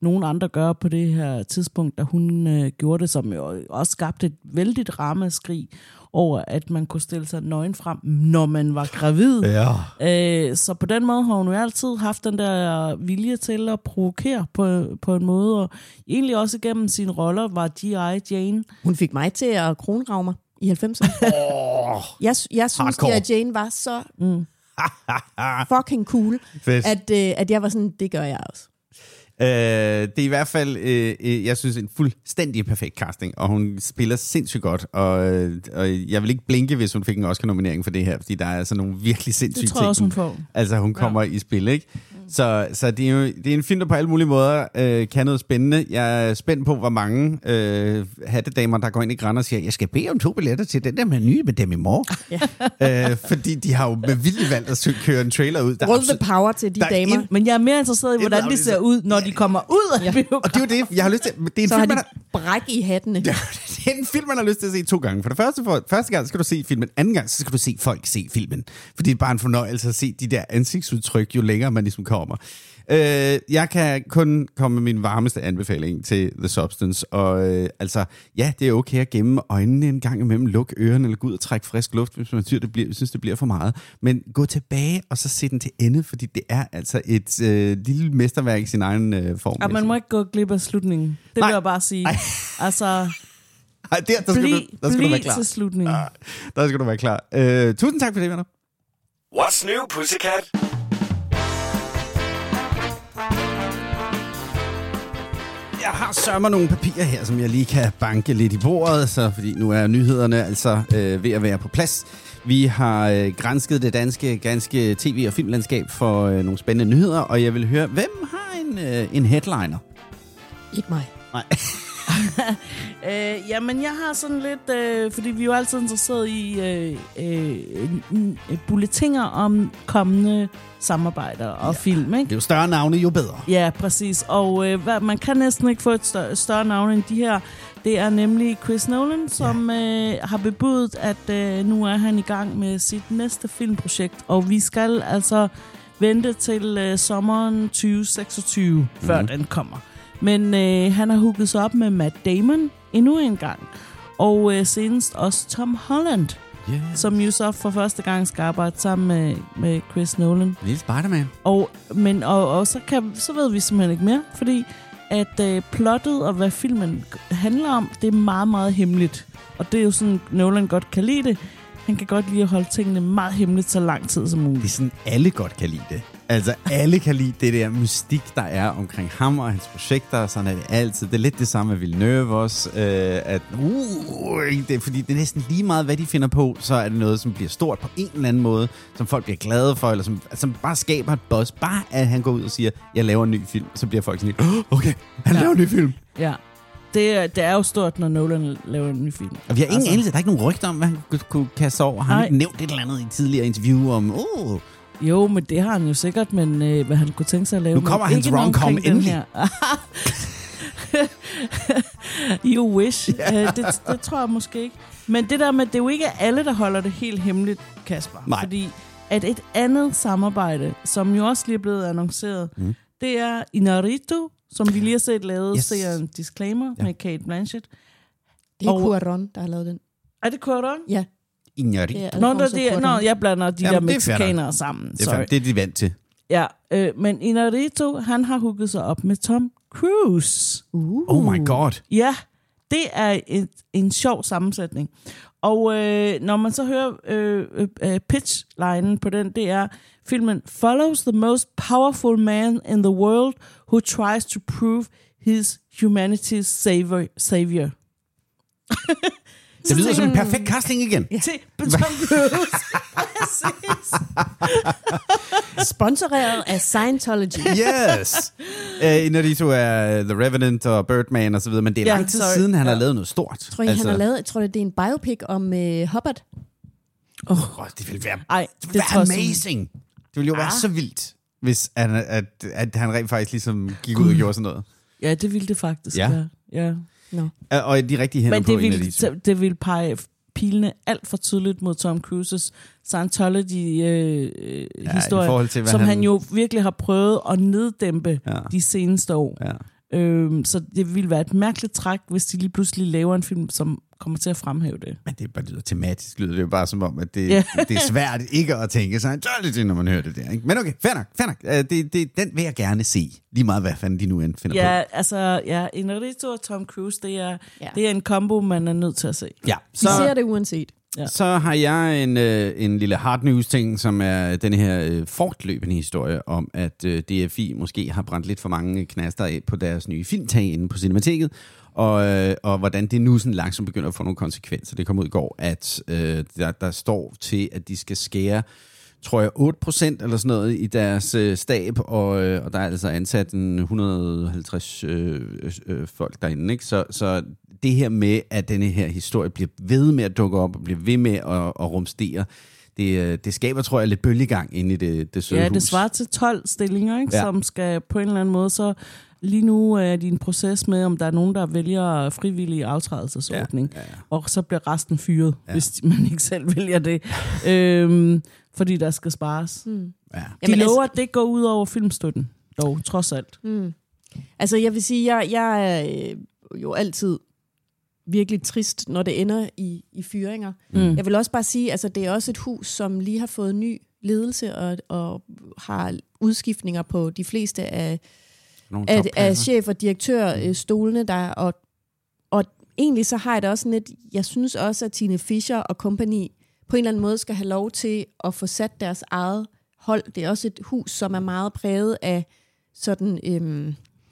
nogen andre gøre på det her tidspunkt, da hun øh, gjorde det, som jo også skabte et vældigt ramaskrig over, at man kunne stille sig nøgen frem, når man var gravid. Ja. Øh, så på den måde har hun jo altid haft den der vilje til at provokere på, på en måde, og egentlig også gennem sine roller var G I. Jane. Hun fik mig til at kronrage mig i halvfemserne. Oh, jeg, jeg synes, at Jane var så mm, fucking cool, at, øh, at jeg var sådan, det gør jeg også. Uh, det er i hvert fald, uh, jeg synes, en fuldstændig perfekt casting, og hun spiller sindssygt godt, og, og jeg vil ikke blinke, hvis hun fik en Oscar-nominering for det her, fordi der er altså nogle virkelig sindssyge ting. Det tror jeg også, hun får. Altså, hun kommer ja. i spil, ikke? Så, så det, er jo, det er en film, der på alle mulige måder øh, kan noget spændende. Jeg er spændt på, hvor mange øh, hattedamer, der går ind i Grand og siger, jeg skal bede om to billetter til den der menu med dem i morgen. Ja. øh, fordi de har jo med vilje valgt at køre en trailer ud. All the power til de damer. En, men jeg er mere interesseret i, hvordan de ser ud, når de kommer ud af ja. biografen. Og det er jo det, jeg har lyst til. Det er en så film, har de bræk i hattene. Det er en film, man har lyst til at se to gange. For det første, for, første gang skal du se filmen, anden gang så skal du se folk se filmen. Fordi det er bare en fornøjelse at se de der ansigtsudtryk, jo længere man ligesom kommer. Øh, jeg kan kun komme med min varmeste anbefaling til The Substance, og øh, altså, ja, det er okay at gemme øjnene en gang imellem, lukke ørerne eller gå ud og trække frisk luft, hvis man synes, det bliver, synes, det bliver for meget. Men gå tilbage og så se den til ende, fordi det er altså et øh, lille mesterværk i sin egen øh, form. Og man må ikke gå glip af slutningen. Det Nej. vil jeg bare sige. Nej. Altså, Ej, der, der skal, bliv, du, der skal du være klar. til slutningen. Ah, der skal du være klar. Øh, tusind tak for det, venner. What's new, Pussycat? Jeg har sørget nogle papirer her, som jeg lige kan banke lidt i bordet, så fordi nu er nyhederne altså øh, ved at være på plads. Vi har øh, gransket det danske, ganske tv- og filmlandskab for øh, nogle spændende nyheder, og jeg vil høre, hvem har en, øh, en headliner? Ikke mig. Nej. øh, jamen, jeg har sådan lidt, øh, fordi vi er jo altid interesseret i øh, øh, øh, bulletiner om kommende samarbejder og ja, film, ikke? Det er jo større navne, jo bedre. Ja, præcis. Og øh, hvad, man kan næsten ikke få et større, større navn end de her. Det er nemlig Chris Nolan, som ja. øh, har bebudet, at øh, nu er han i gang med sit næste filmprojekt. Og vi skal altså vente til øh, sommeren tyve seksogtyve, mm. før den kommer. Men øh, han har hooket sig op med Matt Damon endnu en gang. Og øh, senest også Tom Holland, yeah. som jo så for første gang skal arbejde sammen med, med Chris Nolan. Lille Spider-Man. Og, men, og, og så, kan, så ved vi simpelthen ikke mere, fordi at øh, plottet og hvad filmen handler om, det er meget, meget hemmeligt. Og det er jo sådan, Nolan godt kan lide det. Han kan godt lide at holde tingene meget hemmeligt så lang tid som muligt. Det er sådan, alle godt kan lide det. Altså, alle kan lide det der mystik, der er omkring ham og hans projekter, sådan er det altid. Det er lidt det samme med Villeneuve også, øh, at uh, det, fordi det er næsten lige meget, hvad de finder på, så er det noget, som bliver stort på en eller anden måde, som folk bliver glade for, eller som, som bare skaber et buzz. Bare at han går ud og siger, jeg laver en ny film, så bliver folk sådan lidt, oh, okay, han ja. laver en ny film. Ja. Det, det er jo stort, når Nolan laver en ny film. Og vi har ingen altså, anelse, der er ikke nogen rygter om, hvad han kunne kaste over. Har han ikke nævnt et eller andet i et tidligere interview om, åh... Oh. Jo, men det har han jo sikkert, men øh, hvad han kunne tænke sig at lave. Nu kommer hans rom-com endelig. You wish. Yeah. Uh, det, det tror jeg måske ikke. Men det der med, det er jo ikke alle, der holder det helt hemmeligt, Kasper. Nej. Fordi at et andet samarbejde, som jo også lige er blevet annonceret, mm. det er Inarritu, som vi lige har set lavet, yes. ser en disclaimer ja. med Cate Blanchett. Det er og, Cuarón, der har lavet den. Er det Cuarón? Ja. Inarritu. Nå, der, det, nå, jeg blander de Jamen, der mexikanere sammen. Det er, det er de vant til. Ja, øh, men Inarritu, han har hooket sig op med Tom Cruise. Uh. Oh my god. Ja, det er en, en sjov sammensætning. Og øh, når man så hører øh, øh, pitchlinen på den, det er, filmen follows the most powerful man in the world who tries to prove his humanity's savior. savior. Det lyder som en perfekt casting igen. Ja. Til Tom Cruise. Sponsoreret af Scientology. Yes. Uh, Inarritu er The Revenant og Birdman og så videre, men det er ja, lang tid sorry. siden, han ja. har lavet noget stort. Tror I, altså... han har lavet, jeg tror, det er en biopic om uh, Hobbit? Oh. Oh, det ville være, Ej, det ville være amazing. Sådan... Det ville jo ah. være så vildt, hvis at, at, at han rent faktisk ligesom gik ud og gjorde sådan noget. Ja, det ville det faktisk ja. være. Ja. No. Og de rigtige hænder på Inarritu. Men det ville pege pilene alt for tydeligt mod Tom Cruises Scientology-historie, øh, ja, som han... han jo virkelig har prøvet at neddæmpe ja. de seneste år. Øhm, så det ville være et mærkeligt træk, hvis de lige pludselig laver en film, som kommer til at fremhæve det. Men det bare lyder tematisk, lyder det jo bare som om, at det, Ja. det er svært ikke at tænke sig en tørligt, når man hører det der. Ikke? Men okay, fair nok, fair nok. Uh, det, det, den vil jeg gerne se, lige meget hvad fanden de nu end finder Ja, på. altså, ja, Inarito og Tom Cruise, det er, Ja. det er en kombo, man er nødt til at se. Ja, Vi så, ser det uanset. Ja. så har jeg en, øh, en lille hard news ting, som er den her øh, fortløbende historie om, at øh, D F I måske har brændt lidt for mange knaster af på deres nye filmtag inde på Cinemateket, og, øh, og hvordan det nu sådan langsomt begynder at få nogle konsekvenser. Det kom ud i går, at øh, der, der står til, at de skal skære, tror jeg, otte procent eller sådan noget i deres øh, stab, og, øh, og der er altså ansat en et hundrede og halvtreds øh, øh, folk derinde. Ikke? Så, så det her med, at denne her historie bliver ved med at dukke op, og bliver ved med at, at rumstere, det, øh, det skaber, tror jeg, lidt bølgegang inde i det, det søde Ja, hus. det svarer til tolv stillinger, ikke? Ja. Som skal på en eller anden måde, så lige nu er de en proces med, om der er nogen, der vælger frivillig aftrædelsesordning, Ja, ja, ja. og så bliver resten fyret, Ja. ja. hvis man ikke selv vælger det, øhm, fordi der skal spares. Mm. Ja. De Jamen, lover, altså- at det går ud over filmstøtten, dog, trods alt. Mm. Altså, jeg vil sige, jeg, jeg er øh, jo altid virkelig trist, når det ender i, i fyringer. Mm. Jeg vil også bare sige, altså det er også et hus, som lige har fået ny ledelse og, og har udskiftninger på de fleste af, Nogle af, af topklasser. chef- og direktørstolene der, og, og egentlig så har jeg det også sådan lidt, jeg synes også, at Tine Fischer og company på en eller anden måde skal have lov til at få sat deres eget hold. Det er også et hus, som er meget præget af sådan øhm,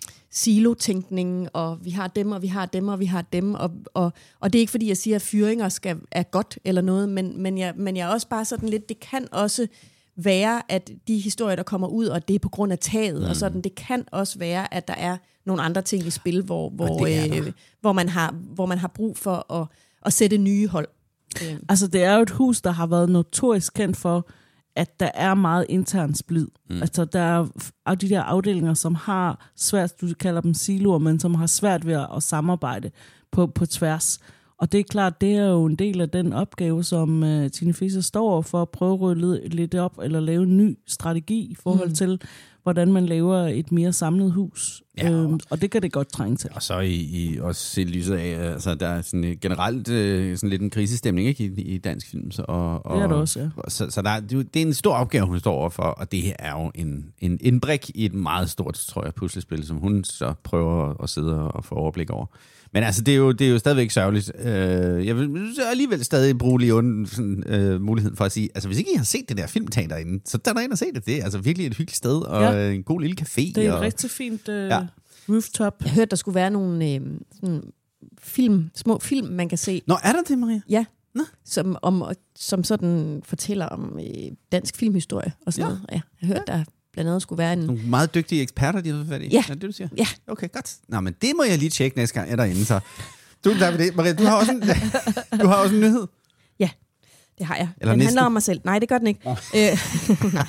silotænkning, og vi har dem, og vi har dem, og vi har dem, og, og, og det er ikke fordi, jeg siger, at fyringer skal, er godt eller noget, men, men, jeg, men jeg er også bare sådan lidt, det kan også være, at de historier, der kommer ud, og det er på grund af taget, mm. og sådan, det kan også være, at der er nogle andre ting i spil, hvor, hvor, det er der. øh, hvor, man, har, hvor man har brug for at, at sætte nye hold. Øh. Altså, det er jo et hus, der har været notorisk kendt for, at der er meget intern splid. Mm. Altså, der er af de der afdelinger, som har svært, du kalder dem siloer, men som har svært ved at samarbejde på, på tværs. Og det er klart, det er jo en del af den opgave, som uh, Tine Fischer står for at prøve at rydde lidt op, eller lave en ny strategi i forhold mm. til, hvordan man laver et mere samlet hus. Ja, og- øhm, og det kan det godt trænge til. Og så i, i også set lyset af, altså der er sådan øh, generelt øh, sådan lidt en krisestemning, ikke, i, i dansk film. Så, og, og, Det er det også, ja. og, så, så der, er- det er jo- det er en stor opgave, hun står overfor, og det her er jo en, en, en brik i et meget stort, tror jeg, puslespil, som hun så prøver at sidde og, og få overblik over. Men altså, det er jo, det er jo stadigvæk sørgeligt. Øh, jeg vil alligevel stadig bruge lige under, sådan, øh, muligheden for at sige, altså hvis ikke I har set det der filmtag derinde, så tag ind og se det. Det er altså virkelig et hyggeligt sted, og Ja. en god lille café. Det er og, et rigtig fint uh, Ja. ja. rooftop. Jeg hørte, der skulle være nogle øh, sådan film, små film, man kan se, Nå, er der det, Maria? ja, Nå. som, om, som sådan fortæller om øh, dansk filmhistorie og sådan Ja. noget. Ja, jeg hørte, der blandt andet skulle være en... Nogle meget dygtige eksperter, de har fået fat i. Ja. Er det, du siger? Ja. Okay, godt. Nå, men det må jeg lige tjekke næste gang, jeg er derinde, så. Tusind tak for det. Maria, du har også en, du har også en nyhed. Ja, det har jeg. Eller den næsten. handler om mig selv. Nej, det gør den ikke. Øh, nej.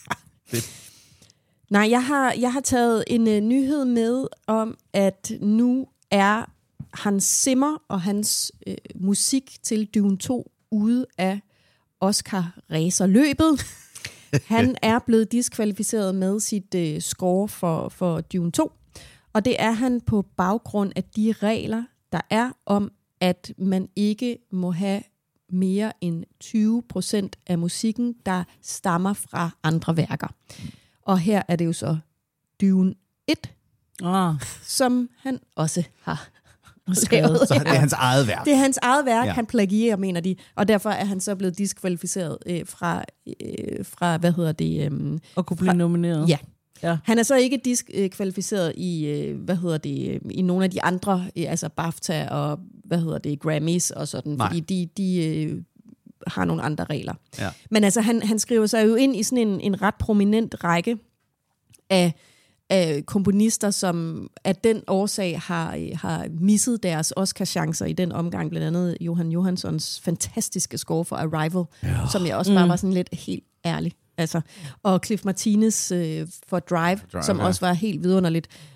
nej, jeg har, jeg har taget en uh, nyhed med om, at nu er Hans Zimmer og hans øh, musik til Dune to ude af Oscar-racerløbet. Han er blevet diskvalificeret med sit øh, score for, for Dune to, og det er han på baggrund af de regler, der er om, at man ikke må have mere end tyve procent af musikken, der stammer fra andre værker. Og her er det jo så Dune et, Ah, som han også har skrevet. lavet. Så det er hans eget værk. Det er hans eget værk, Ja. ja. Han plagierer, mener de, og derfor er han så blevet diskvalificeret øh, fra, øh, fra, hvad hedder det? Øh, Og kunne blive Fra- nomineret. ja. Ja. Han er så ikke diskvalificeret i, øh, hvad hedder det, øh, i nogle af de andre, øh, altså BAFTA og, hvad hedder det, Grammys og sådan, Nej. fordi de, de øh, har nogle andre regler. Ja. Men altså, han, han skriver sig jo ind i sådan en, en ret prominent række af, af komponister, som af den årsag har, har misset deres Oscar-chancer i den omgang, blandt andet Johan Johanssons fantastiske score for Arrival, ja. som jeg også bare Mm. var sådan lidt helt ærlig. Altså, og Cliff Martinez øh, for Drive, Drive, Drive, som ja. også var helt vidunderligt.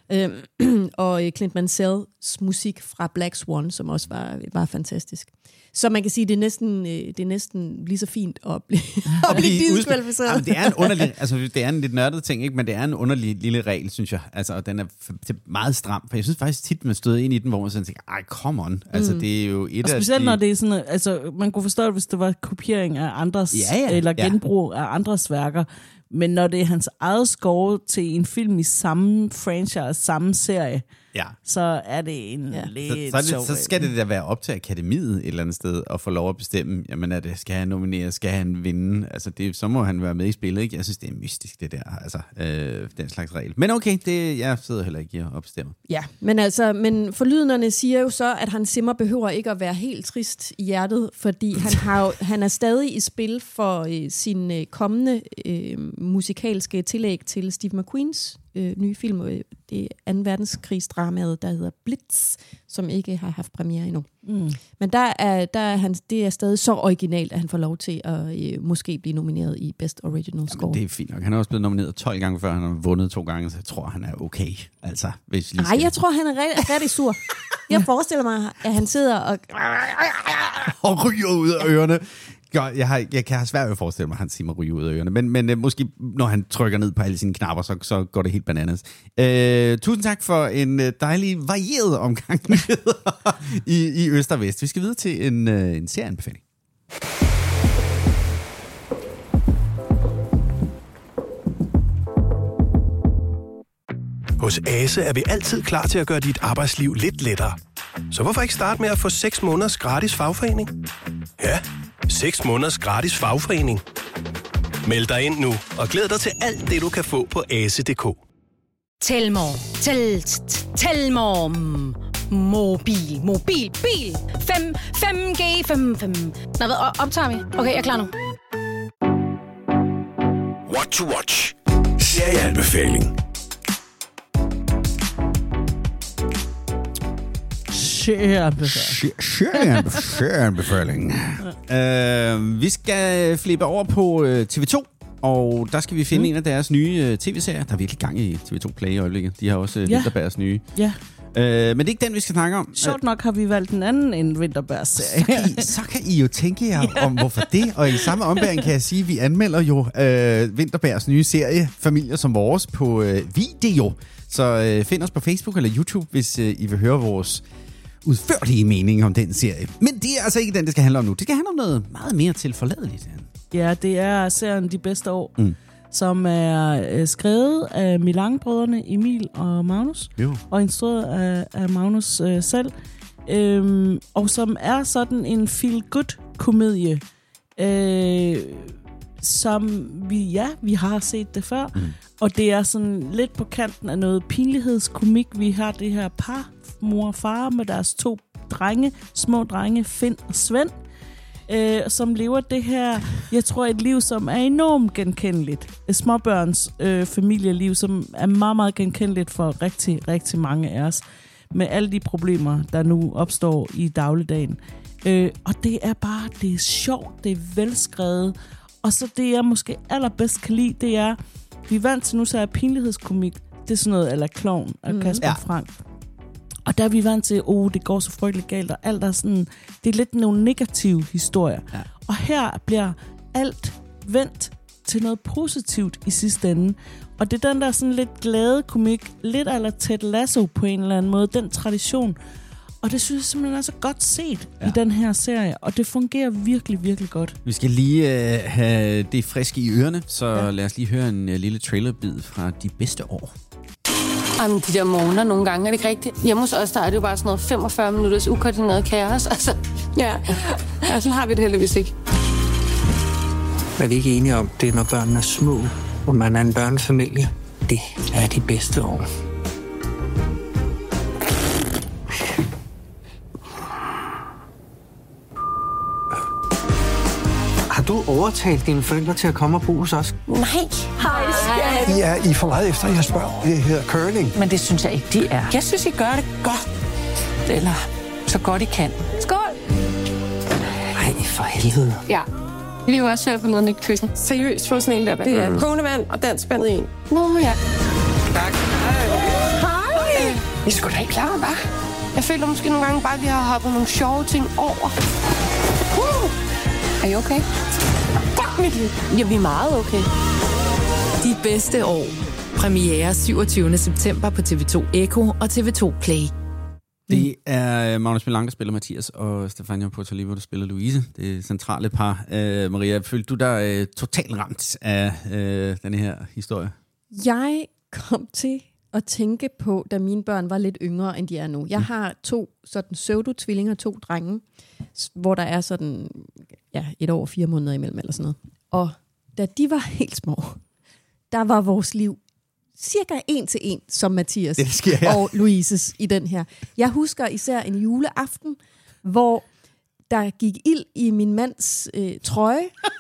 Øhm, og Clint Mansells musik fra Black Swan, som også var, var fantastisk. Så man kan sige, det er næsten, det er næsten lige så fint at blive, at blive diskvalificeret. Jamen, det er en underlig, altså det er en lidt nørdet ting, ikke? Men det er en underlig lille regel, synes jeg. Altså, og den er meget stram, for jeg synes faktisk tit, man støder ind i den, hvor man sådan tænker, ej, come on. Altså, mm. det er jo et og af specielt de... når det er sådan, altså, man kunne forstå det, hvis det var kopiering af andres, ja, ja, eller genbrug ja. af andres værker. Men når det er hans eget score til en film i samme franchise, samme serie, ja. så er det en ja. lidt så, så, det, så skal det da være op til akademiet et eller andet sted og få lov at bestemme, jamen er det, skal han nominere, skal han vinde? Altså det, så må han være med i spillet, ikke? Jeg synes, det er mystisk, det der, altså øh, den slags regel. Men okay, det, jeg sidder heller ikke og bestemmer. Ja, men altså, men forlydenderne siger jo så, at Hans Zimmer behøver ikke at være helt trist i hjertet, fordi han, har jo, han er stadig i spil for øh, sin øh, kommende øh, musikalske tillæg til Steve McQueens øh, nye film, øh, det er anden verdenskrigsdramaet, der hedder Blitz, som ikke har haft premiere endnu. Mm. Men der er, der er han, det er stadig så originalt, at han får lov til at øh, måske blive nomineret i Best Original Score. Jamen, det er fint nok. Han er også blevet nomineret tolv gange før, han har vundet to gange, så jeg tror, han er okay. Altså, hvis lige Nej, jeg tror, han er rigtig, rigtig sur. Jeg forestiller mig, at han sidder og... og ryger ud af ørerne. Jeg, har, jeg kan have svært ved at forestille mig, at han siger mig ryge ud af ørerne. Men, men uh, måske, når han trykker ned på alle sine knapper, så, så går det helt bananas. Uh, tusind tak for en uh, dejlig, varieret omgang i, i Øst og Vest. Vi skal videre til en, uh, en serieanbefaling. Hos Ase er vi altid klar til at gøre dit arbejdsliv lidt lettere. Så hvorfor ikke starte med at få seks måneders gratis fagforening? Ja, seks måneders gratis fagforening. Meld dig ind nu og glæd dig til alt det, du kan få på ase punktum d k. Telmore. Tel, Telmore. Mobil. Mobil. Bil. fem G. fem fem. Nå, hvad optager vi? Okay, jeg er klar nu. What to watch. Serieanbefaling. Serieanbefaling. uh, vi skal flippe over på uh, T V to, og der skal vi finde mm. en af deres nye uh, tv-serier. Der er virkelig gang i T V to Play i øjeblikket. De har også uh, ja. Vinterbergs nye. Ja. Uh, men det er ikke den, vi skal snakke om. Sjovt nok har vi valgt en anden end Vinterbergs serie. Så kan I, så kan I jo tænke jer yeah. om, hvorfor det. Og i samme ombæring kan jeg sige, at vi anmelder jo uh, Vinterbergs nye serie, Familier som vores, på uh, video. Så uh, find os på Facebook eller YouTube, hvis uh, I vil høre vores udførlige mening om den serie. Men det er altså ikke den, det skal handle om nu. Det skal handle om noget meget mere tilforladeligt. Ja, det er serien De Bedste År, mm. som er øh, skrevet af Milan-brødrene Emil og Magnus, jo. og instrueret af, af Magnus øh, selv, øhm, og som er sådan en feel-good-komedie, øh, som vi, ja, vi har set det før, mm. og det er sådan lidt på kanten af noget pinlighedskomik. Vi har det her par, mor og far med deres to drenge, små drenge, Finn og Svend, øh, som lever det her, jeg tror, et liv, som er enormt genkendeligt. Et småbørns øh, familieliv, som er meget, meget genkendeligt for rigtig, rigtig mange af os, med alle de problemer, der nu opstår i dagligdagen. Øh, og det er bare, det er sjovt, det er velskrevet, og så det, jeg måske allerbedst kan lide, det er, vi er vant til nu, så er pinlighedskomik, det er sådan noget, eller Klovn af Kasper mm. Frank. Og der er vi vant til, oh, det går så frygteligt galt, og alt er sådan, det er lidt nogle negative historier. Ja. Og her bliver alt vendt til noget positivt i sidste ende. Og det er den der sådan lidt glade komik, lidt a la Ted Lasso på en eller anden måde, den tradition. Og det synes jeg simpelthen er så godt set ja. i den her serie, og det fungerer virkelig, virkelig godt. Vi skal lige uh, have det friske i ørerne, så ja. lad os lige høre en uh, lille trailerbid fra De Bedste År. Jamen, de der morgener nogle gange, er det ikke rigtigt? Hjemme hos os, der er det jo bare sådan noget femogfyrre minutters ukoordineret kaos. Altså, ja, ja, sådan har vi det heldigvis ikke. Hvad vi ikke er enige om, det er, når børnene er små, og man er en børnefamilie. Det er de bedste år. Har du overtalt dine forældre til at komme og bo hos os? Nej. Hej, skat. I er I for meget efter, jeg spørger. Det hedder curling. Men det synes jeg ikke, de er. Jeg synes, I gør det godt. Eller så godt I kan. Skål! Ej, for helvede. Ja. Vi er jo også selv på noget nyt køkken. Seriøst, få sådan en der. Det er kogende vand og dansk vandet i en. Nå ja. Tak. Hej. Vi er sgu da ikke klar, hva'? Jeg føler måske nogle gange bare, at vi har hoppet nogle sjove ting over. Uh! Er I okay? Fuck mit liv. Ja, vi er meget okay. De bedste år. Premiere syvogtyvende september på T V to Echo og T V to Play. Det er Magnus Milan, der spiller Mathias, og Stefania Potalivo, der spiller Louise. Det er centrale par. Uh, Maria, følte du dig uh, totalt ramt af uh, denne her historie? Jeg kom til at tænke på, da mine børn var lidt yngre, end de er nu. Jeg har to sådan pseudo-tvillinger, to drenge, hvor der er sådan ja, et år og fire måneder imellem eller sådan noget. Og da de var helt små, der var vores liv cirka en til en, som Mathias det sker, ja. og Louises i den her. Jeg husker især en juleaften, hvor der gik ild i min mands øh, trøje,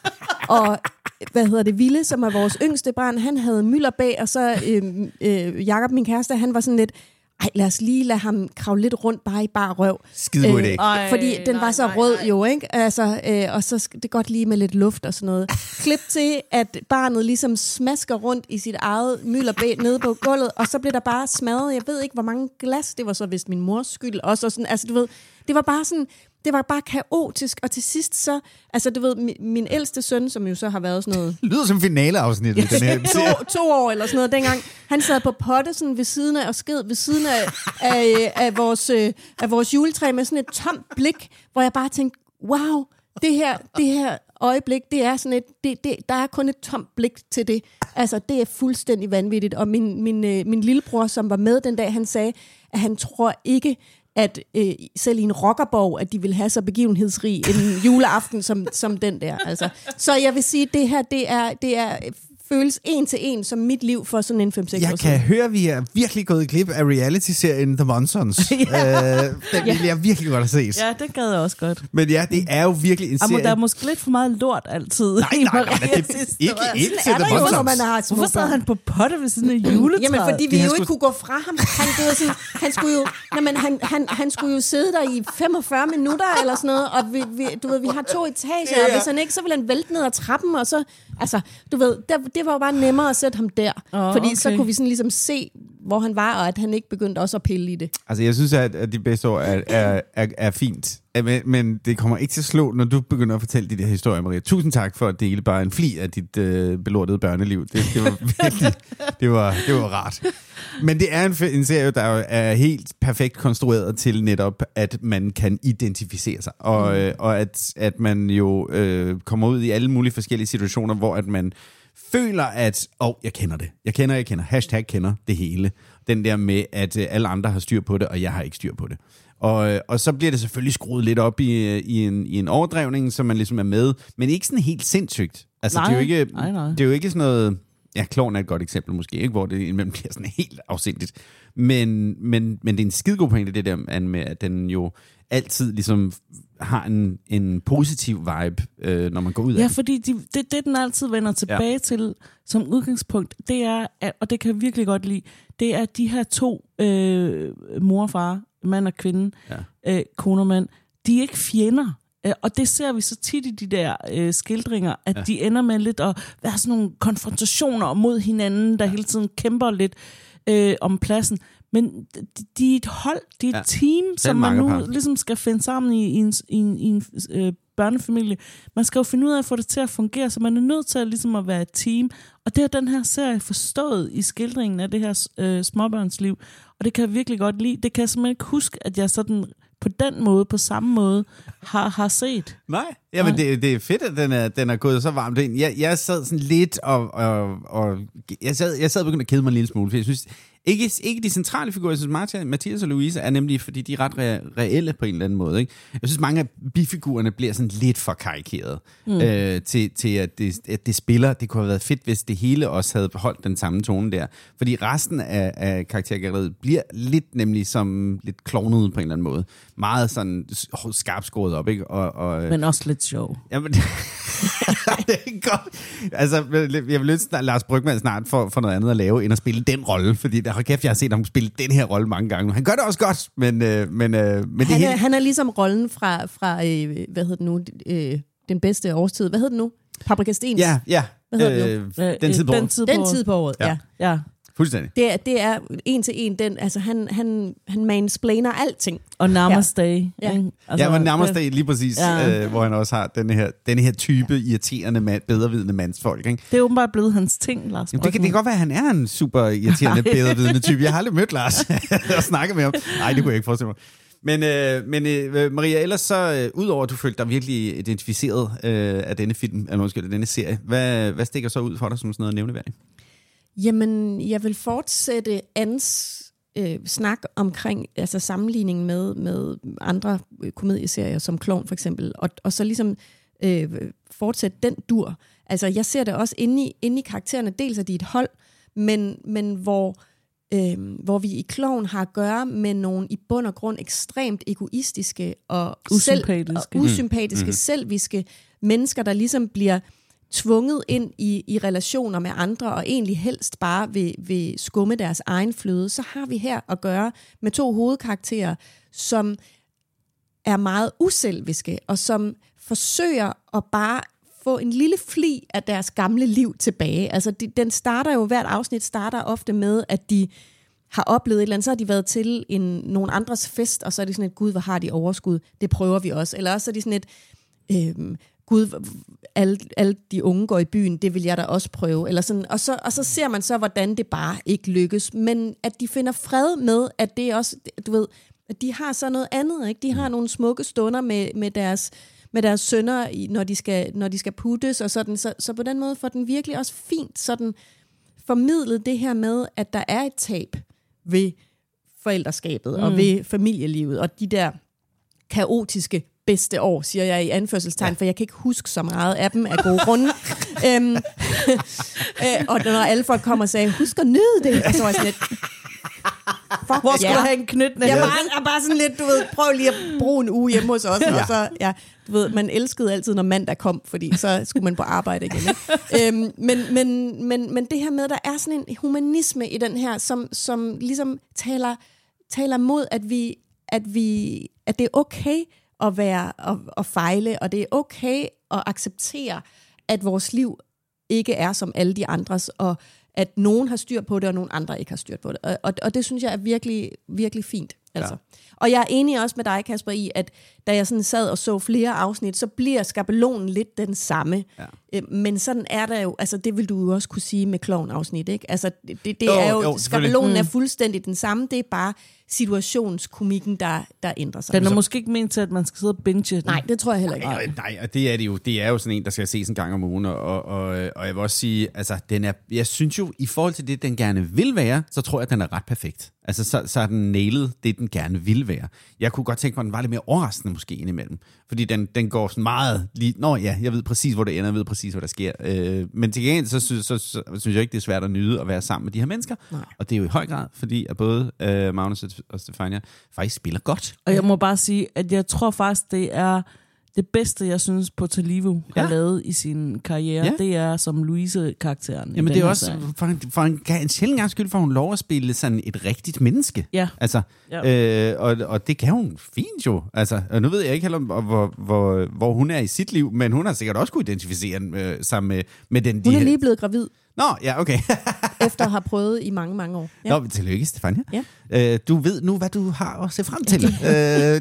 og hvad hedder det, Ville, som er vores yngste barn, han havde mylder bag, og så øh, øh, Jakob, min kæreste, han var sådan lidt, ej, lad os lige lade ham kravle lidt rundt bare i bar røv. Skide god idé. Øh, fordi den nej, var så nej, rød nej. jo, ikke? Altså, øh, og så skal det godt lige med lidt luft og sådan noget. Klip til, at barnet ligesom smasker rundt i sit eget mylderbæ nede på gulvet, og så blev der bare smadret, jeg ved ikke, hvor mange glas, det var så vist min mors skyld også, og sådan, altså du ved, det var bare sådan, det var bare kaotisk, og til sidst så, altså du ved, min, min ældste søn, som jo så har været sådan noget... Lyder som finaleafsnit. Den her. to, to år eller sådan noget dengang. Han sad på potte sådan ved siden af og sked ved siden af, af, af, vores, af vores juletræ med sådan et tomt blik, hvor jeg bare tænkte, wow, det her, det her øjeblik, det er sådan et, det, det, der er kun et tomt blik til det. Altså, det er fuldstændig vanvittigt. Og min, min, min lillebror, som var med den dag, han sagde, at han tror ikke, at øh, selv i en rockerborg, at de vil have så begivenhedsrig en juleaften som, som den der. Altså. Så jeg vil sige, at det her, det er, det er føles en til en som mit liv for sådan en fem seks år Jeg siden. kan høre, at vi er virkelig gået i klip af reality-serien The Monsons. ja. øh, den vil jeg virkelig godt have set. Ja, det gad jeg også godt. Men ja, det er jo virkelig en serie. Der er måske lidt for meget lort altid. Nej, nej, nej, nej det er ikke indtil The Monsons. Man har Hvorfor sad han på potte ved sådan en juletræ? Jamen, fordi vi Det jo skulle... ikke kunne gå fra ham. Han, det var sådan, han, skulle jo, nej, men han, han, han skulle jo sidde der i femogfyrre minutter eller sådan noget, og vi, vi, du ved, vi har to etager, ja. Og hvis han ikke, så ville han vælte ned ad trappen, og så, altså, du ved, der, det var jo bare nemmere at sætte ham der, oh, fordi okay. Så kunne vi sådan ligesom se, hvor han var, og at han ikke begyndte også at pille i det. Altså, jeg synes, at, at de bedste år er, er, er, er fint. Men, men det kommer ikke til at slå, når du begynder at fortælle de der historier, Maria. Tusind tak for at dele bare en fli af dit øh, belortede børneliv. Det, det var virkelig, det var, det var rart. Men det er en, en serie, der er helt perfekt konstrueret til netop, at man kan identificere sig. Og, mm. øh, og at, at man jo øh, kommer ud i alle mulige forskellige situationer, hvor at man føler, at åh, oh, jeg kender det. Jeg kender, jeg kender. Hashtag kender det hele. Den der med, at øh, alle andre har styr på det, og jeg har ikke styr på det. Og, og så bliver det selvfølgelig skruet lidt op i, i, en, i en overdrevning, så man ligesom er med, men ikke sådan helt sindssygt. Altså, nej, det, er jo ikke, nej, nej. det er jo ikke sådan noget... Ja, Klovn er et godt eksempel måske, ikke, hvor det imellem bliver sådan helt afsindigt. Men, men, men det er en skidegod pointe, det der med, at den jo altid ligesom har en, en positiv vibe, øh, når man går ud af Ja, den. fordi de, det, det, den altid vender tilbage ja. til som udgangspunkt, det er, at, og det kan jeg virkelig godt lide, det er de her to øh, mor og far, mand og kvinde, ja. øh, kone og mand, de er ikke fjender. Og det ser vi så tit i de der øh, skildringer, at ja. de ender med lidt at være sådan nogle konfrontationer mod hinanden, der ja. hele tiden kæmper lidt øh, om pladsen. Men de, de er et hold, de er et ja. team, som man nu par. ligesom skal finde sammen i, i en, i en, i en øh, børnefamilie. Man skal jo finde ud af at få det til at fungere, så man er nødt til at, ligesom at være et team. Og det har den her serie forstået i skildringen af det her øh, småbørnsliv. Og det kan jeg virkelig godt lide. Det kan jeg simpelthen ikke huske, at jeg sådan... på den måde, på samme måde, har, har set. Nej, jamen det, det er fedt, at den er, den er gået så varmt ind. Jeg, jeg sad sådan lidt, og, og, og jeg, sad, jeg sad og begyndte at kede mig en lille smule, for jeg synes, ikke, ikke de centrale figurer, jeg synes, Martin, Mathias og Louise er nemlig, fordi de er ret re- reelle på en eller anden måde. Ikke? Jeg synes, mange af bifigurerne bliver sådan lidt for karikeret, mm. øh, til, til at, det, at det spiller. Det kunne have været fedt, hvis det hele også havde holdt den samme tone der. Fordi resten af, af karaktergalleriet bliver lidt nemlig som lidt klovnet på en eller anden måde. Meget sådan skarpt skåret op, ikke? Og, og, men også lidt sjov. Jamen, det er godt. Altså, jeg vil lytte Lars Brygmann snart for, for noget andet at lave, end at spille den rolle, fordi der har kæft, jeg har set ham spille den her rolle mange gange. Han gør det også godt, men, øh, men, øh, men det han, er, hele... han er ligesom rollen fra, fra øh, hvad hedder det nu, øh, den bedste årstid. Hvad hedder det nu? Paprika Stens? Ja, ja. Hvad hedder øh, det nu? Den tid på året. Den tid på, den tid på året, ja. ja. ja. Fuldstændig. Det er, det er en til en, den, altså han, han, han mansplainer alting. Og namaste. Ja. Ja, altså, ja men namaste det, lige præcis, ja. øh, hvor han også har denne her, denne her type irriterende, mand, bedrevidende mandsfolk. Ikke? Det er åbenbart blevet hans ting, Lars. Jamen, det, kan, det kan godt være, at han er en super irriterende, bedrevidende type. Jeg har aldrig mødt Lars og snakket med ham. Nej, det kunne jeg ikke forestille mig. Men, øh, men øh, Maria, ellers så, øh, udover at du følte dig virkelig identificeret øh, af denne film, eller måske af denne serie, hvad, hvad stikker så ud for dig som sådan noget nævneværdigt? Jamen, jeg vil fortsætte Ans øh, snak omkring altså sammenligningen med, med andre øh, komedieserier, som Klovn for eksempel, og, og så ligesom øh, fortsætte den dur. Altså, jeg ser det også inde i, inde i karaktererne, dels at de er et hold, men, men hvor... Øh, hvor vi i Klovn har at gøre med nogle i bund og grund ekstremt egoistiske og, usympatiske, selv, og usympatiske mm. selviske mennesker, der ligesom bliver tvunget ind i, i relationer med andre, og egentlig helst bare vil, vil skumme deres egen fløde. Så har vi her at gøre med to hovedkarakterer, som er meget uselviske, og som forsøger at bare få en lille fli af deres gamle liv tilbage. Altså, de, den starter jo, hvert afsnit starter ofte med, at de har oplevet et eller andet, så har de været til en, nogen andres fest, og så er de sådan et, gud, hvor har de overskud, det prøver vi også. Eller også er de sådan et, øh, gud, alle, alle de unge går i byen, det vil jeg da også prøve. Eller sådan. Og, så, og så ser man så, hvordan det bare ikke lykkes. Men at de finder fred med, at det også, du ved, at de har så noget andet, ikke? De har nogle smukke stunder med, med deres med deres sønner, når de skal, når de skal puttes, og sådan. Så, så på den måde får den virkelig også fint sådan formidlet det her med, at der er et tab ved forældreskabet mm. og ved familielivet, og de der kaotiske bedste år, siger jeg i anførselstegn, ja. For jeg kan ikke huske så meget af dem af gode grunde. øhm, øh, og når alle folk kommer og sagde, husk at nyde det, og så var jeg sådan lidt, fuck, hvor skulle ja. du have en knytning? Jeg var, jeg bare sådan lidt, du ved, prøv lige at bruge en uge hjemme hos os, ja. Og så, ja, du ved, man elskede altid, når mandag kom, fordi så skulle man på arbejde igen. øhm, men, men, men, men det her med, der er sådan en humanisme i den her, som, som ligesom taler, taler mod, at vi, at vi, at det er okay at være og, og fejle, og det er okay at acceptere, at vores liv ikke er som alle de andres, og at nogen har styr på det, og nogen andre ikke har styr på det. Og, og, og det synes jeg er virkelig, virkelig fint. Altså. Ja. Og jeg er enig også med dig, Kasper, i, at da jeg sådan sad og så flere afsnit, så bliver skabelonen lidt den samme. Ja. Men sådan er der jo, altså det vil du jo også kunne sige med Klovn-afsnit, ikke? Altså det, det, det jo, er jo, jo skabelonen mm. er fuldstændig den samme, det er bare situationskomikken, der, der ændrer sig. Den er måske ikke ment til, at man skal sidde og binge den. Nej, det tror jeg heller ikke. Nej, nej, og det er det jo. Det er jo sådan en, der skal ses en gang om ugen, og, og, og jeg vil også sige, altså, den er, jeg synes jo, i forhold til det, den gerne vil være, så tror jeg, at den er ret perfekt. Altså, så, så er den nailet det, den gerne vil være. Jeg kunne godt tænke mig, at den var lidt mere overraskende måske indimellem. Fordi den, den går sådan meget lige, nå ja, jeg ved præcis, hvor det ender, jeg ved præcis, hvad der sker. Øh, men til gengæld, så, så, så, så synes jeg ikke, det er svært at nyde at være sammen med de her mennesker. Nej. Og det er jo i høj grad, fordi at både øh, Magnus og Stefania faktisk spiller godt. Og jeg må bare sige, at jeg tror faktisk, det er det bedste, jeg synes, Portalivo ja. har lavet i sin karriere, ja. det er som Louise-karakteren. Jamen det er også, for en, for en, en sjældent gang skyld, for hun lov at spille sådan et rigtigt menneske. Ja. Altså, ja. Øh, og, og det kan hun fint jo. Altså, og nu ved jeg ikke heller, hvor, hvor, hvor hun er i sit liv, men hun har sikkert også kunne identificere øh, sammen med, med den... Hun er lige blevet gravid. Nå, ja, okay. Efter at have prøvet i mange, mange år. Ja. Nå, tillykke, Stefania. Ja. Øh, du ved nu, hvad du har at se frem til. øh,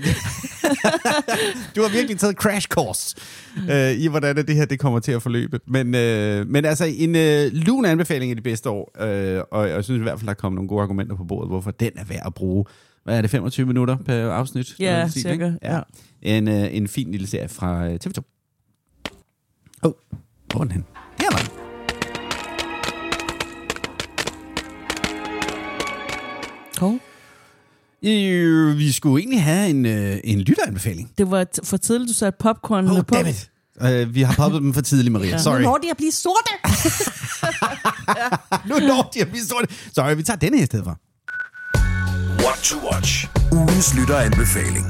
du har virkelig taget crash course øh, i, hvordan det her det kommer til at forløbe. Men, øh, men altså, en øh, lun anbefaling i de bedste år, øh, og jeg synes i hvert fald, der er kommet nogle gode argumenter på bordet, hvorfor den er værd at bruge. Hvad er det, femogtyve minutter per afsnit? Ja, sige, cirka. Ja. En, øh, en fin lille serie fra øh, T V to. Åh, oh, hvor er den hen? Her var den. Cool. Øh, vi skulle egentlig have en, øh, en lytteranbefaling. Det var t- for tidligt, du satte popcorn oh, på. Dammit. Uh, vi har poppet dem for tidligt, Maria. Ja. Sorry. Nu når de at blive sorte. Nu når de at blive sorte. Sorry, vi tager denne her i stedet for. What to watch. Ugens lytteranbefaling.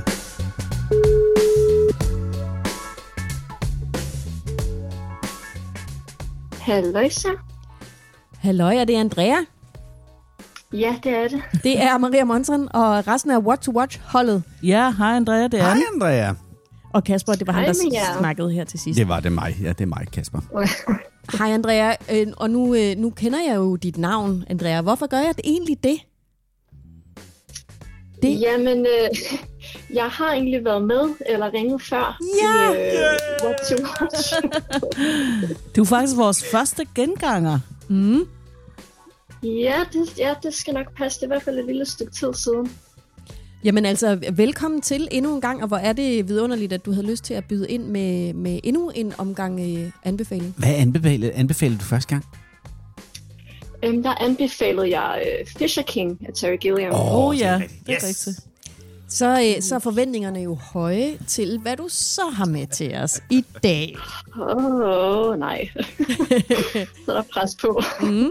Halløjsa. Halløj, er det Andrea? Ja, det er det. Det er Maria Monsen og resten af What to Watch-holdet. Ja, hej Andrea, det er Hej Andrea. Og Kasper, det var hej, han, der ja. snakkede her til sidst. Det var det mig. Ja, det er mig, Kasper. Hej Andrea, øh, og nu, øh, nu kender jeg jo dit navn, Andrea. Hvorfor gør jeg det egentlig det? det? Jamen, øh, jeg har egentlig været med, eller ringet før. Ja! I, øh, What to Watch. Du er faktisk vores første genganger. Mm. Ja, det, ja, det skal nok passe. Det er i hvert fald et lille stykke tid siden. Jamen altså, velkommen til endnu en gang, og hvor er det vidunderligt, at du havde lyst til at byde ind med, med endnu en omgang øh, anbefaling. Hvad anbefalede, anbefalede du første gang? Um, der anbefalede jeg uh, Fisher King af Terry Gilliam. Åh oh, ja, det er rigtigt. Så, øh, så er forventningerne jo høje til, hvad du så har med til os i dag. Åh, oh, nej. Så er der pres på. Mm.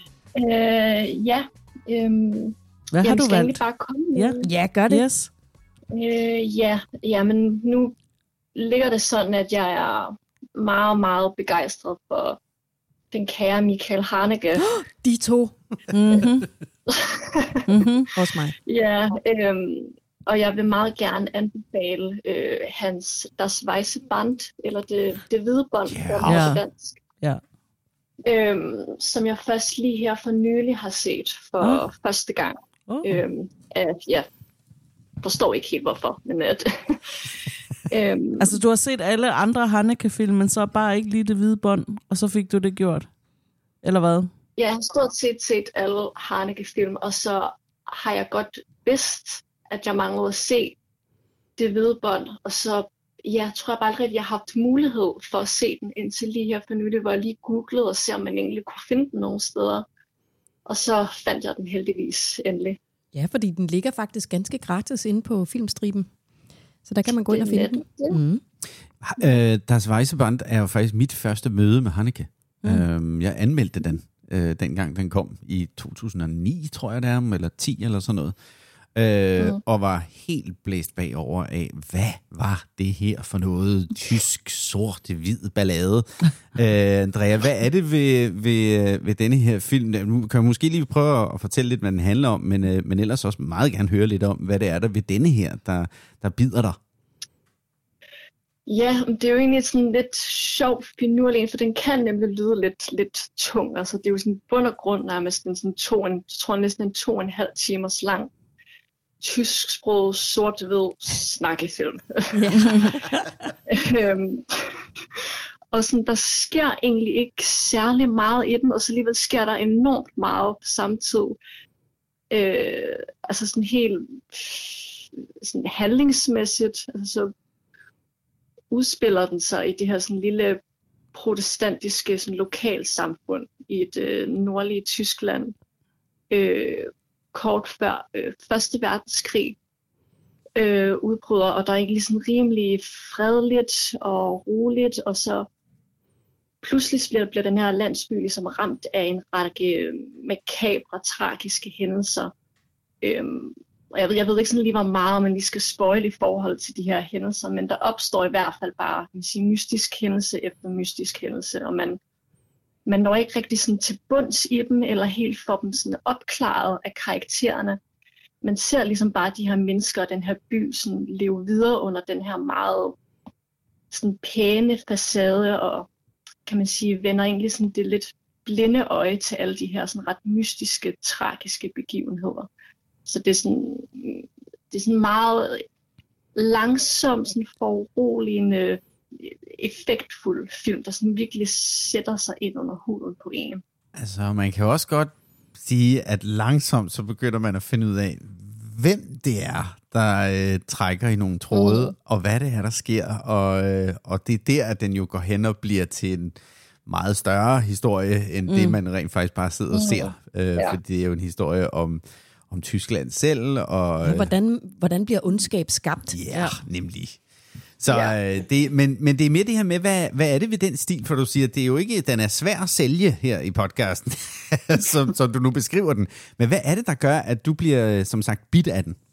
uh, ja, um, hvad har du valgt? Bare komme ja. ja, gør det. Yes. Uh, ja, ja, men nu ligger det sådan, at jeg er meget, meget begejstret for den kære Michael Haneke. De to. Mm-hmm. mm-hmm. Også mig. Ja, øhm, og jeg vil meget gerne anbefale øh, hans Das Weiße Band, eller det, det hvide bånd, yeah. der er på dansk. Ja. Øhm, som jeg først lige her for nylig har set for oh. første gang. Oh. Øhm, at, ja, forstår ikke helt hvorfor, men at... øhm, altså, du har set alle andre Haneke-film, men så bare ikke lige det hvide bånd, og så fik du det gjort? Eller hvad? Ja, jeg har stort set set alle Haneke-film, og så har jeg godt vidst, at jeg manglede at se det hvide bånd, og så ja, tror jeg bare aldrig, at jeg har haft mulighed for at se den indtil lige her for nylig, hvor jeg lige googlede og se, om man egentlig kunne finde den nogle steder. Og så fandt jeg den heldigvis endelig. Ja, fordi den ligger faktisk ganske gratis inde på Filmstriben. Så der kan man gå ind og finde den. Ja. Mm. Uh, Das Weiße Band er jo faktisk mit første møde med Haneke. Mm. Uh, jeg anmeldte den, uh, dengang den kom i to tusind og ni, tror jeg det er, eller ti eller sådan noget. Uh, mm. Og var helt blæst bagover af, hvad var det her for noget tysk, sort-hvid ballade? uh, Andrea, hvad er det ved, ved, ved denne her film? Nu kan jeg måske lige prøve at fortælle lidt, hvad den handler om, men, uh, men ellers også meget gerne høre lidt om, hvad det er der ved denne her, der, der bider dig. Ja, det er jo egentlig sådan lidt sjov finurlig, for den kan nemlig lyde lidt, lidt tung. Altså, det er jo sådan bund og grund nærmest en sådan to, en, tror jeg, næsten en to og en halv timers lang tysksproget sort-hvid snakkefilm. øhm, og sådan, der sker egentlig ikke særlig meget i den, og så alligevel sker der enormt meget på samme tid. Øh, altså sådan helt sådan handlingsmæssigt, altså så udspiller den sig i det her sådan lille protestantiske sådan lokalsamfund i et øh, nordlige Tyskland. Øh, kort før øh, Første Verdenskrig øh, udbryder, og der er egentlig sådan rimelig fredeligt og roligt, og så pludselig bliver, bliver den her landsby ligesom ramt af en række øh, makabre, tragiske hændelser. Øhm, og jeg ved, jeg ved ikke sådan lige, hvor meget man lige skal spoile i forhold til de her hændelser, men der opstår i hvert fald bare man siger, mystisk hændelse efter mystisk hændelse, og man Man når ikke rigtig sådan til bunds i dem, eller helt får dem sådan opklaret af karaktererne. Man ser ligesom bare de her mennesker og den her by sådan leve videre under den her meget sådan pæne facade, og kan man sige, vender egentlig sådan det lidt blinde øje til alle de her sådan ret mystiske, tragiske begivenheder. Så det er sådan, det er sådan meget langsomt, sådan foruroligende, effektfuld film, der sådan virkelig sætter sig ind under huden på en. Altså, man kan også godt sige, at langsomt så begynder man at finde ud af, hvem det er, der øh, trækker i nogle tråde, mm. og hvad det er, der sker. Og, øh, og det er der, at den jo går hen og bliver til en meget større historie, end mm. det, man rent faktisk bare sidder og ser. Øh, ja. For det er jo en historie om, om Tyskland selv. Og, ja, hvordan, hvordan bliver ondskab skabt? Ja, ja. nemlig. Så, ja. øh, det, men, men det er mere det her med, hvad, hvad er det ved den stil, for du siger, det er jo ikke, den er svær at sælge her i podcasten, som, som du nu beskriver den. Men hvad er det, der gør, at du bliver, som sagt, bidt af den?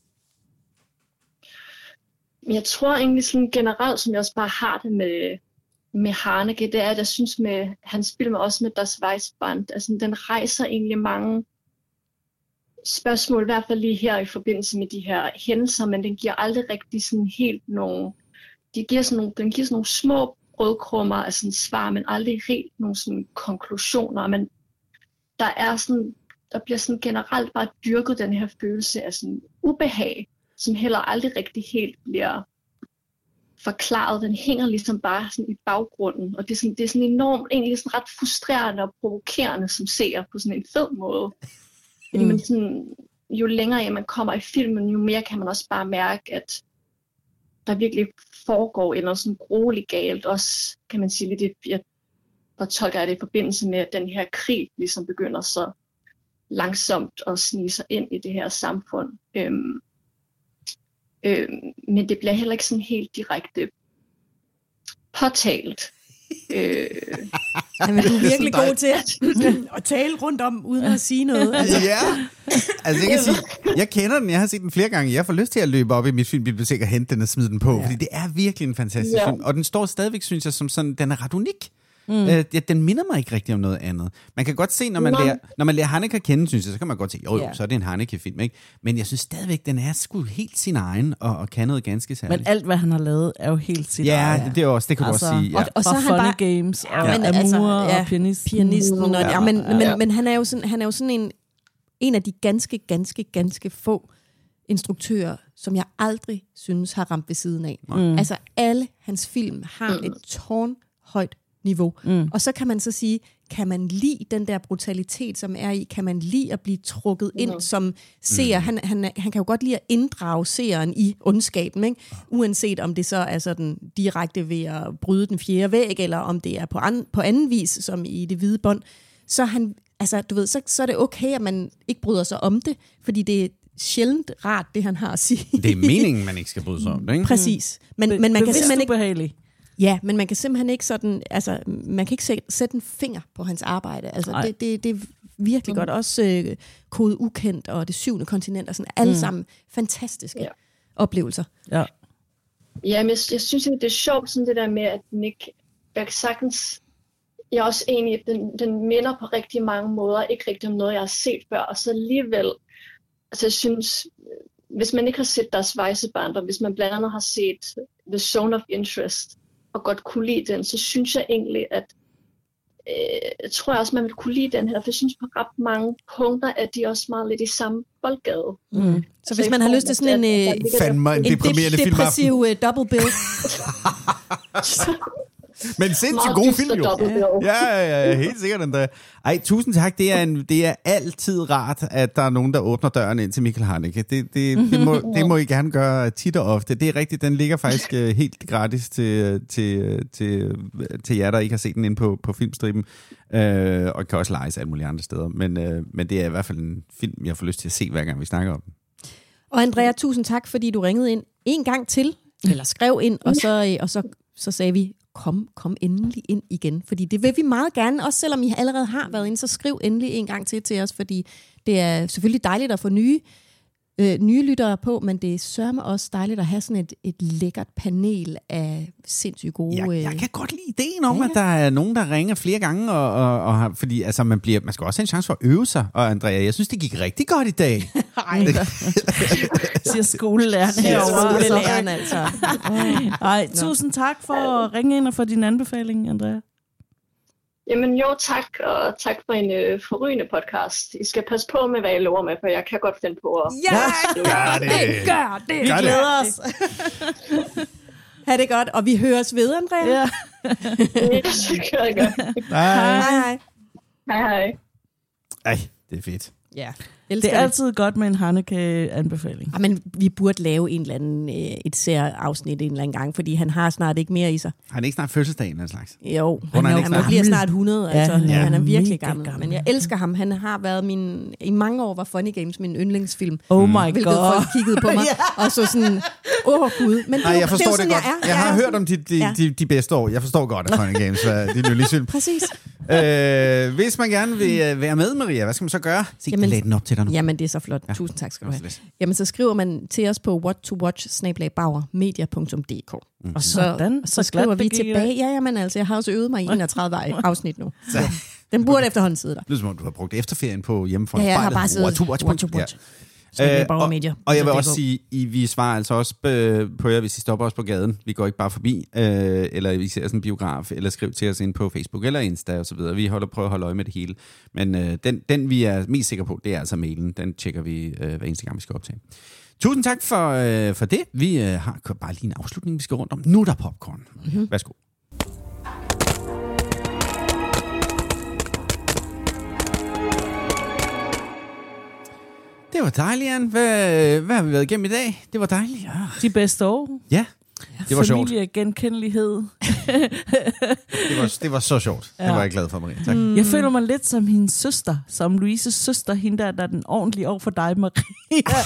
Jeg tror egentlig sådan generelt, som jeg også bare har det med, med Haneke, det er, at jeg synes med hans film, også med Das Weiße Band, altså den rejser egentlig mange spørgsmål, i hvert fald lige her i forbindelse med de her hændelser, men den giver aldrig rigtig sådan helt nogle De giver sådan nogle, den giver sådan nogle små brødkrummer af sådan svar, men aldrig helt nogle sådan konklusioner. Men der er sådan, der bliver sådan generelt bare dyrket den her følelse af sådan ubehag, som heller aldrig rigtig helt bliver forklaret. Den hænger ligesom bare sådan i baggrunden, og det er sådan, det er sådan enormt, egentlig sådan ret frustrerende og provokerende som seer på sådan en fed måde. Fordi man sådan, jo længere man kommer i filmen, jo mere kan man også bare mærke, at der virkelig foregår eller sådan grueligt galt. Også kan man sige lidt, jeg fortolker det i forbindelse med, at den her krig ligesom begynder så langsomt at snige sig ind i det her samfund. Øhm, øhm, men det bliver heller ikke sådan helt direkte påtalt. Øh, Jamen, du er virkelig god til at, at tale rundt om, uden at sige noget. Altså. Ja, altså jeg kan sige, jeg kender den, jeg har set den flere gange. Jeg får lyst til at løbe op i mit filmbibliotek og hente den og smide den på, ja. Fordi det er virkelig en fantastisk ja. film. Og den står stadigvæk, synes jeg, som sådan, den er ret unik. Mm. Øh, den minder mig ikke rigtig om noget andet. Man kan godt se, når man, lærer, når man lærer Haneke at kende, synes jeg, så kan man godt se, jo, jo, yeah. så er det en Haneke-film, ikke? Men jeg synes stadigvæk, den er sgu helt sin egen, og, og kan noget ganske særligt. Men alt, hvad han har lavet, er jo helt sin ja, egen. Ja, det, er også, det kan altså, du også sige. Ja. Og, og så og han Funny bare, Games, og ja, Amour, altså, ja, og Pianisten. pianisten og, ja, men, ja. men, men han er jo sådan, han er jo sådan en, en af de ganske, ganske, ganske få instruktører, som jeg aldrig synes har ramt ved siden af. Mm. Altså alle hans film har mm. et tårnhøjt niveau. Mm. Og så kan man så sige, kan man lide den der brutalitet, som er i, kan man lide at blive trukket ind mm. som seer. Mm. Han, han, han kan jo godt lide at inddrage seeren i ondskaben, ikke? Uanset om det så er sådan direkte ved at bryde den fjerde væg, eller om det er på, an, på anden vis, som i Det hvide bånd. Så, han, altså, du ved, så, så er det okay, at man ikke bryder sig om det, fordi det er sjældent rart, det han har at sige. Det er meningen, man ikke skal bryde sig om det, ikke? Præcis. Men, men man kan simpelthen ikke... Ubehageligt. Ja, men man kan simpelthen ikke sådan, altså, man kan ikke sætte, sætte en finger på hans arbejde. Altså, det, det, det er virkelig mm. godt. Også øh, Kode Ukendt og Det syvende kontinent og sådan, alle mm. sammen fantastiske ja. oplevelser. Ja. Ja, men jeg, jeg synes, det er sjovt, sådan det der med, at den ikke, jeg kan sagtens, jeg er også enig, at den, den minder på rigtig mange måder, ikke rigtig om noget, jeg har set før, og så alligevel, altså jeg synes, hvis man ikke har set Deres Weissebarndom, hvis man blandt andet har set The Zone of Interest, og godt kunne lide den, så synes jeg egentlig, at øh, jeg tror også, man vil kunne lide den her, for jeg synes på ret mange punkter, at de også meget lidt i samme boldgade. Mm. Så altså, hvis man har lyst til sådan en, en, Fandme, en, en deprimerende dep- depressiv uh, double bill. Men sindssygt god film jo. Ja, ja, ja, helt sikkert endda. Ej, tusind tak. Det er, en, det er altid rart, at der er nogen, der åbner døren ind til Michael Haneke. Det, det, det, må, det må I gerne gøre tit og ofte. Det er rigtigt, den ligger faktisk uh, helt gratis til, til, til, til jer, der ikke har set den inde på, på Filmstriben. Uh, og kan også lejes alle mulige andre steder. Men, uh, men det er i hvert fald en film, jeg får lyst til at se, hver gang vi snakker om den. Og Andrea, tusind tak, fordi du ringede ind en gang til, eller skrev ind, og så, og så, så sagde vi, Kom, kom endelig ind igen, fordi det vil vi meget gerne, også selvom I allerede har været inde, så skriv endelig en gang til til os, fordi det er selvfølgelig dejligt at få nye, øh, nye lyttere på, men det er sørme også dejligt at have sådan et, et lækkert panel af sindssygt gode... Jeg, øh... jeg kan godt lide ideen om, ja, ja. at der er nogen, der ringer flere gange, og, og, og har, fordi altså, man, bliver, man skal også have en chance for at øve sig, og Andrea, jeg synes, det gik rigtig godt i dag. Ej, siger skolelæreren herovre. Skolelæreren, altså. Ej, tusind tak for at ringe ind og for din anbefaling, Andrea. Jamen jo, tak, og tak for en øh, forrygende podcast. I skal passe på med, hvad I lover med, for jeg kan godt finde på at... Ja, gør det! det gør det! Vi gør glæder det. os. Ha' det godt, og vi høres ved, Andrea. Ja. Det gør jeg godt. Hej. Hej, hej. Hej. Ej, det er fedt. Ja. Det er altid godt med en Haneke-anbefaling. Ja, men vi burde lave en eller anden, et særafsnit en eller anden gang, fordi han har snart ikke mere i sig. Han er ikke snart fødselsdagen eller slags? Jo, han, han, han, han bliver snart hundrede, altså. Ja, ja, han er virkelig gammel. gammel. Men jeg elsker ham. Han har været min... I mange år var Funny Games min yndlingsfilm. Oh my god. Hvilket folk kiggede på mig. Ja. Og så sådan, åh oh, gud. Men Nej, jeg forstår det, det godt. Jeg, jeg har hørt om de, de, ja. de, de bedste år. Jeg forstår godt, at Funny Games er din yndlingsfilm. Præcis. Øh, hvis man gerne vil være med, Maria, hvad skal man så gøre? Se, jamen, lad den op til dig nu. Jamen, det er så flot. Ja. Tusind tak skal du have. Jamen, så skriver man til os på what to watch snabel-a bauer media punktum d k. Mm. Og så, Sådan, så, så skriver vi tilbage. Ja, jamen altså, jeg har også øvet mig i enogtredive afsnit nu. Så den burde efterhånden sidde der. Det er som om, du har brugt efterferien på hjemme foran ja, jeg har spejlet. bare siddet What to watch. What to watch. Øh, og, medier. og jeg vil Så også det sige, I, vi svarer altså også øh, på jer, hvis I stopper os på gaden. Vi går ikke bare forbi, øh, eller vi ser sådan en biograf, eller skriv til os ind på Facebook eller Insta og så videre. Vi holder prøver at holde øje med det hele. Men øh, den, den, vi er mest sikre på, det er altså mailen. Den tjekker vi øh, hver eneste gang, vi skal optage. Tusind tak for, øh, for det. Vi øh, har bare lige en afslutning, vi skal rundt om. Nu er der popcorn. Mm-hmm. Værsgo. Det var dejligt, Anne. Hvad, hvad har vi været igennem i dag? Det var dejligt. Ja. De bedste år. Ja, det var sjovt. Familie, genkendelighed. det, var, det var så sjovt. Ja. Det var jeg glad for, Maria. Tak. Mm. Jeg føler mig lidt som hendes søster. Som Louises søster. Hende der, der er den ordentlige over for dig, Maria.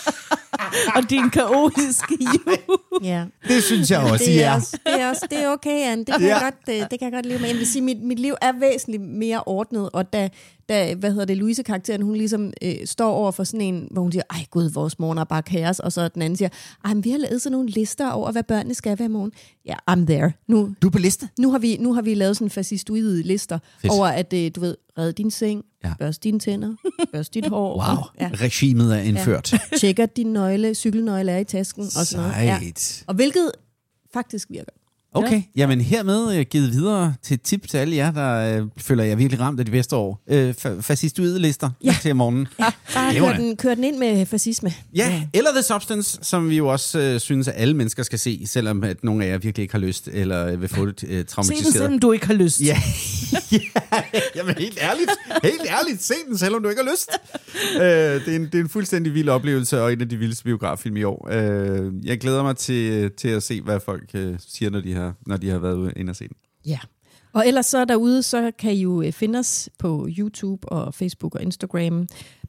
Og din kaotiske jul. Ja. Det synes jeg også, det er. ja. Også, det, er også, det er okay, Anne. Det kan, ja. jeg godt, det, det kan jeg godt leve med. Jeg vil sige, mit, mit liv er væsentligt mere ordnet, og da, da hvad hedder det, Louise-karakteren, hun ligesom øh, står over for sådan en, hvor hun siger, ej gud, vores morgen er bare kaos, og så den anden siger, ej, men vi har lavet sådan nogle lister over, hvad børnene skal være i morgen. Ja, I'm there. Nu, du er på liste? Nu har vi, nu har vi lavet sådan fascistoide lister Fedt. over, at øh, du ved, redde din seng, ja. børst dine tænder, børst dit hår. Wow, ja. Regimet er indført. Ja. Tjekker din nøgle, cykelnøgle er i tasken. Og sådan noget. Ja. Og hvilket faktisk virker. Okay, ja. Jamen hermed uh, givet videre til tip til alle jer, der uh, føler jeg virkelig ramt af de bedste år. Uh, fa- fascistoide lister ja. til morgenen. Ja, bare kør den, kør den ind med fascisme. Ja, ja. Eller The Substance, som vi jo også uh, synes, at alle mennesker skal se, selvom at nogle af jer virkelig ikke har lyst, eller vil få det uh, traumatiseret. Se den, selvom du ikke har lyst. Ja, ja. Jamen helt ærligt, helt ærligt, se den, selvom du ikke har lyst. uh, det, er en, det er en fuldstændig vild oplevelse, og en af de vildeste biograffilm i år. Uh, jeg glæder mig til, til at se, hvad folk uh, siger, når de har når de har været ude ind og se den. Ja, og ellers så derude, så kan I jo finde os på YouTube og Facebook og Instagram.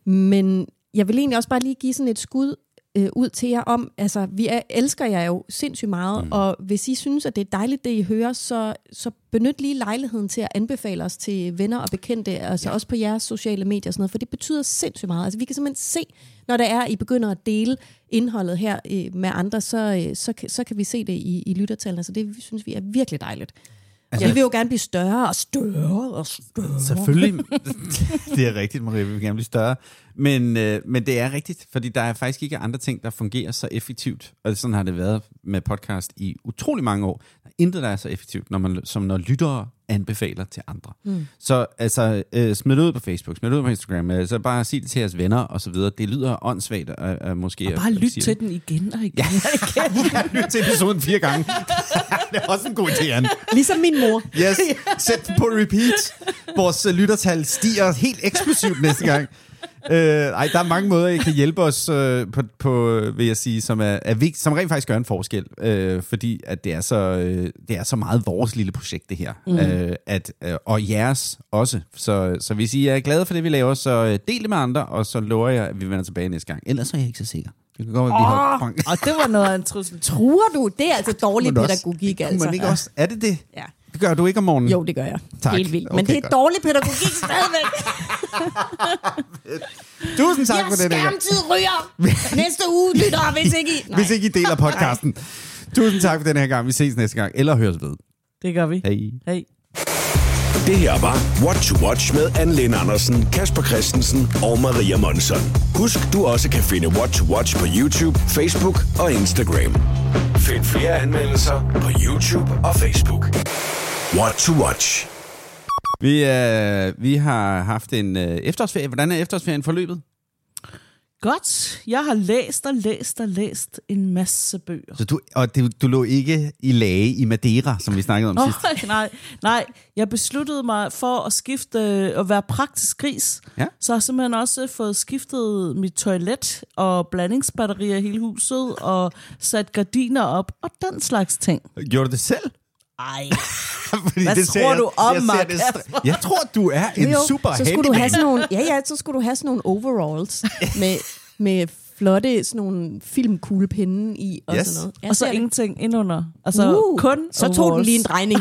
Men jeg vil egentlig også bare lige give sådan et skud øh, ud til jer om, altså vi er, elsker jer jo sindssygt meget, mm. og hvis I synes, at det er dejligt, det I hører, så, så benyt lige lejligheden til at anbefale os til venner og bekendte, altså ja. også på jeres sociale medier og sådan noget, for det betyder sindssygt meget. Altså vi kan simpelthen se, når der er, I begynder at dele indholdet her øh, med andre, så, øh, så, så kan vi se det i, i lyttertallene, så det synes vi er virkelig dejligt. Altså, vi vil jo gerne blive større og større og større. Selvfølgelig. Det er rigtigt, Maria. Vi vil gerne blive større. Men, øh, men det er rigtigt, fordi der er faktisk ikke andre ting, der fungerer så effektivt. Og sådan har det været med podcast i utrolig mange år. Der er intet, der er så effektivt, når man, som når lyttere anbefaler til andre. Mm. Så altså, øh, smid det ud på Facebook, smid det ud på Instagram, altså bare sig det til jeres venner og så videre. Det lyder åndssvagt at, at måske... Og bare lyt til det. Den igen og igen ja. og igen. Ja, lyt til episoden fire gange. Det er også en god idé, Anne. Ligesom min mor. Yes, sæt den på repeat. Vores lyttertal stiger helt eksplosivt næste gang. Øh, ej, der er mange måder, I kan hjælpe os øh, på, på, vil jeg sige, som, er, er vigt, som rent faktisk gør en forskel, øh, fordi at det, er så, øh, det er så meget vores lille projekt, det her, mm. øh, at, øh, og jeres også. Så, så hvis I er glade for det, vi laver, så del det med andre, og så lover jeg, at vi vender tilbage næste gang. Ellers er jeg ikke så sikker. Det kan godt være, vi har oh, og det var noget af en trussel. Truer du? Det er altså dårlig pædagogik, altså. Men ikke også? Er det det? Ja. Det gør du ikke om morgenen? Jo, det gør jeg. Tak. Helt vildt. Men okay, det er godt. dårlig pædagogik stadigvæk. Tusind tak for det. Jeg skærmtid ryger næste uge, lytter, hvis ikke I... Nej. Hvis ikke I deler podcasten. Tusind tak for den her gang. Vi ses næste gang. Eller høres ved. Det gør vi. Hej. Hej. Det her var What to Watch med Anne Lene Andersen, Kasper Christensen og Maria Monson. Husk, du også kan finde What to Watch på YouTube, Facebook og Instagram. Find flere anmeldelser på YouTube og Facebook. What to Watch. Vi, øh, vi har haft en øh, efterårsferie. Hvordan er efterårsferien forløbet? Godt. Jeg har læst og læst og læst en masse bøger. Så du, og du, du lå ikke i lage i Madeira, som vi snakkede om oh, sidst? Nej, nej. Jeg besluttede mig for at skifte og være praktisk gris. Ja. Så har jeg simpelthen også fået skiftet mit toilet og blandingsbatterier i hele huset og sat gardiner op og den slags ting. Gjorde du det selv? Ej. Hvad det tror jeg, du om mig? Jeg, jeg tror, du er en jo, super så skulle du have sådan nogle, ja, ja, så skulle du have sådan nogle overalls med, med flotte sådan nogle filmkuglepinde i og yes. sådan noget. Jeg og så ingenting indunder. Altså uh, kun så tog den lige en drejning.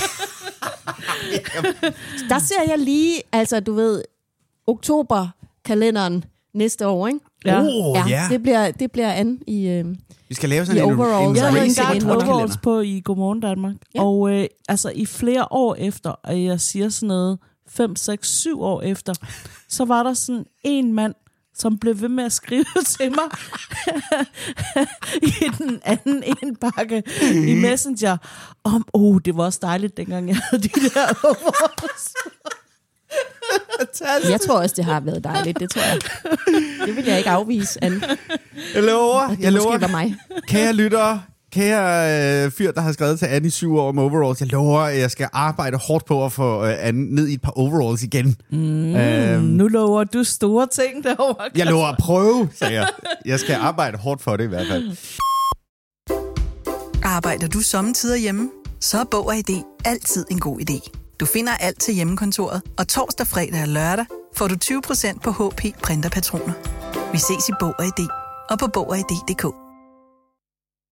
Der ser jeg lige, altså du ved, oktoberkalenderen næste år, ikke? Ja. Oh, ja, yeah. det bliver det bliver an i øh, vi skal lave sådan en overalls. Jeg havde engang overalls overalls på i Godmorgen Danmark. Ja. Og øh, altså i flere år efter, og jeg siger sådan noget fem, seks, syv år efter, så var der sådan en mand, som blev ved med at skrive til mig i den anden indbakke i Messenger, om, oh, det var også dejligt, dengang jeg havde de der overalls. Jeg tror også, det har været dejligt, det tror jeg. Det vil jeg ikke afvise, Anne. Jeg lover, det jeg måske lover. var mig. Kære lyttere, kære øh, fyr, der har skrevet til Anne i syv år om overalls, jeg lover, at jeg skal arbejde hårdt på at få øh, Anne ned i et par overalls igen. Mm, øhm, nu lover du store ting derovre. Jeg lover at prøve, sagde jeg. Jeg skal arbejde hårdt for det i hvert fald. Arbejder du sommetider hjemme? Så er Bog og I D altid en god idé. Du finder alt til hjemmekontoret, og torsdag, fredag og lørdag får du tyve procent på H P printerpatroner. Vi ses i Bog og I D og på Bog og I D punktum d k.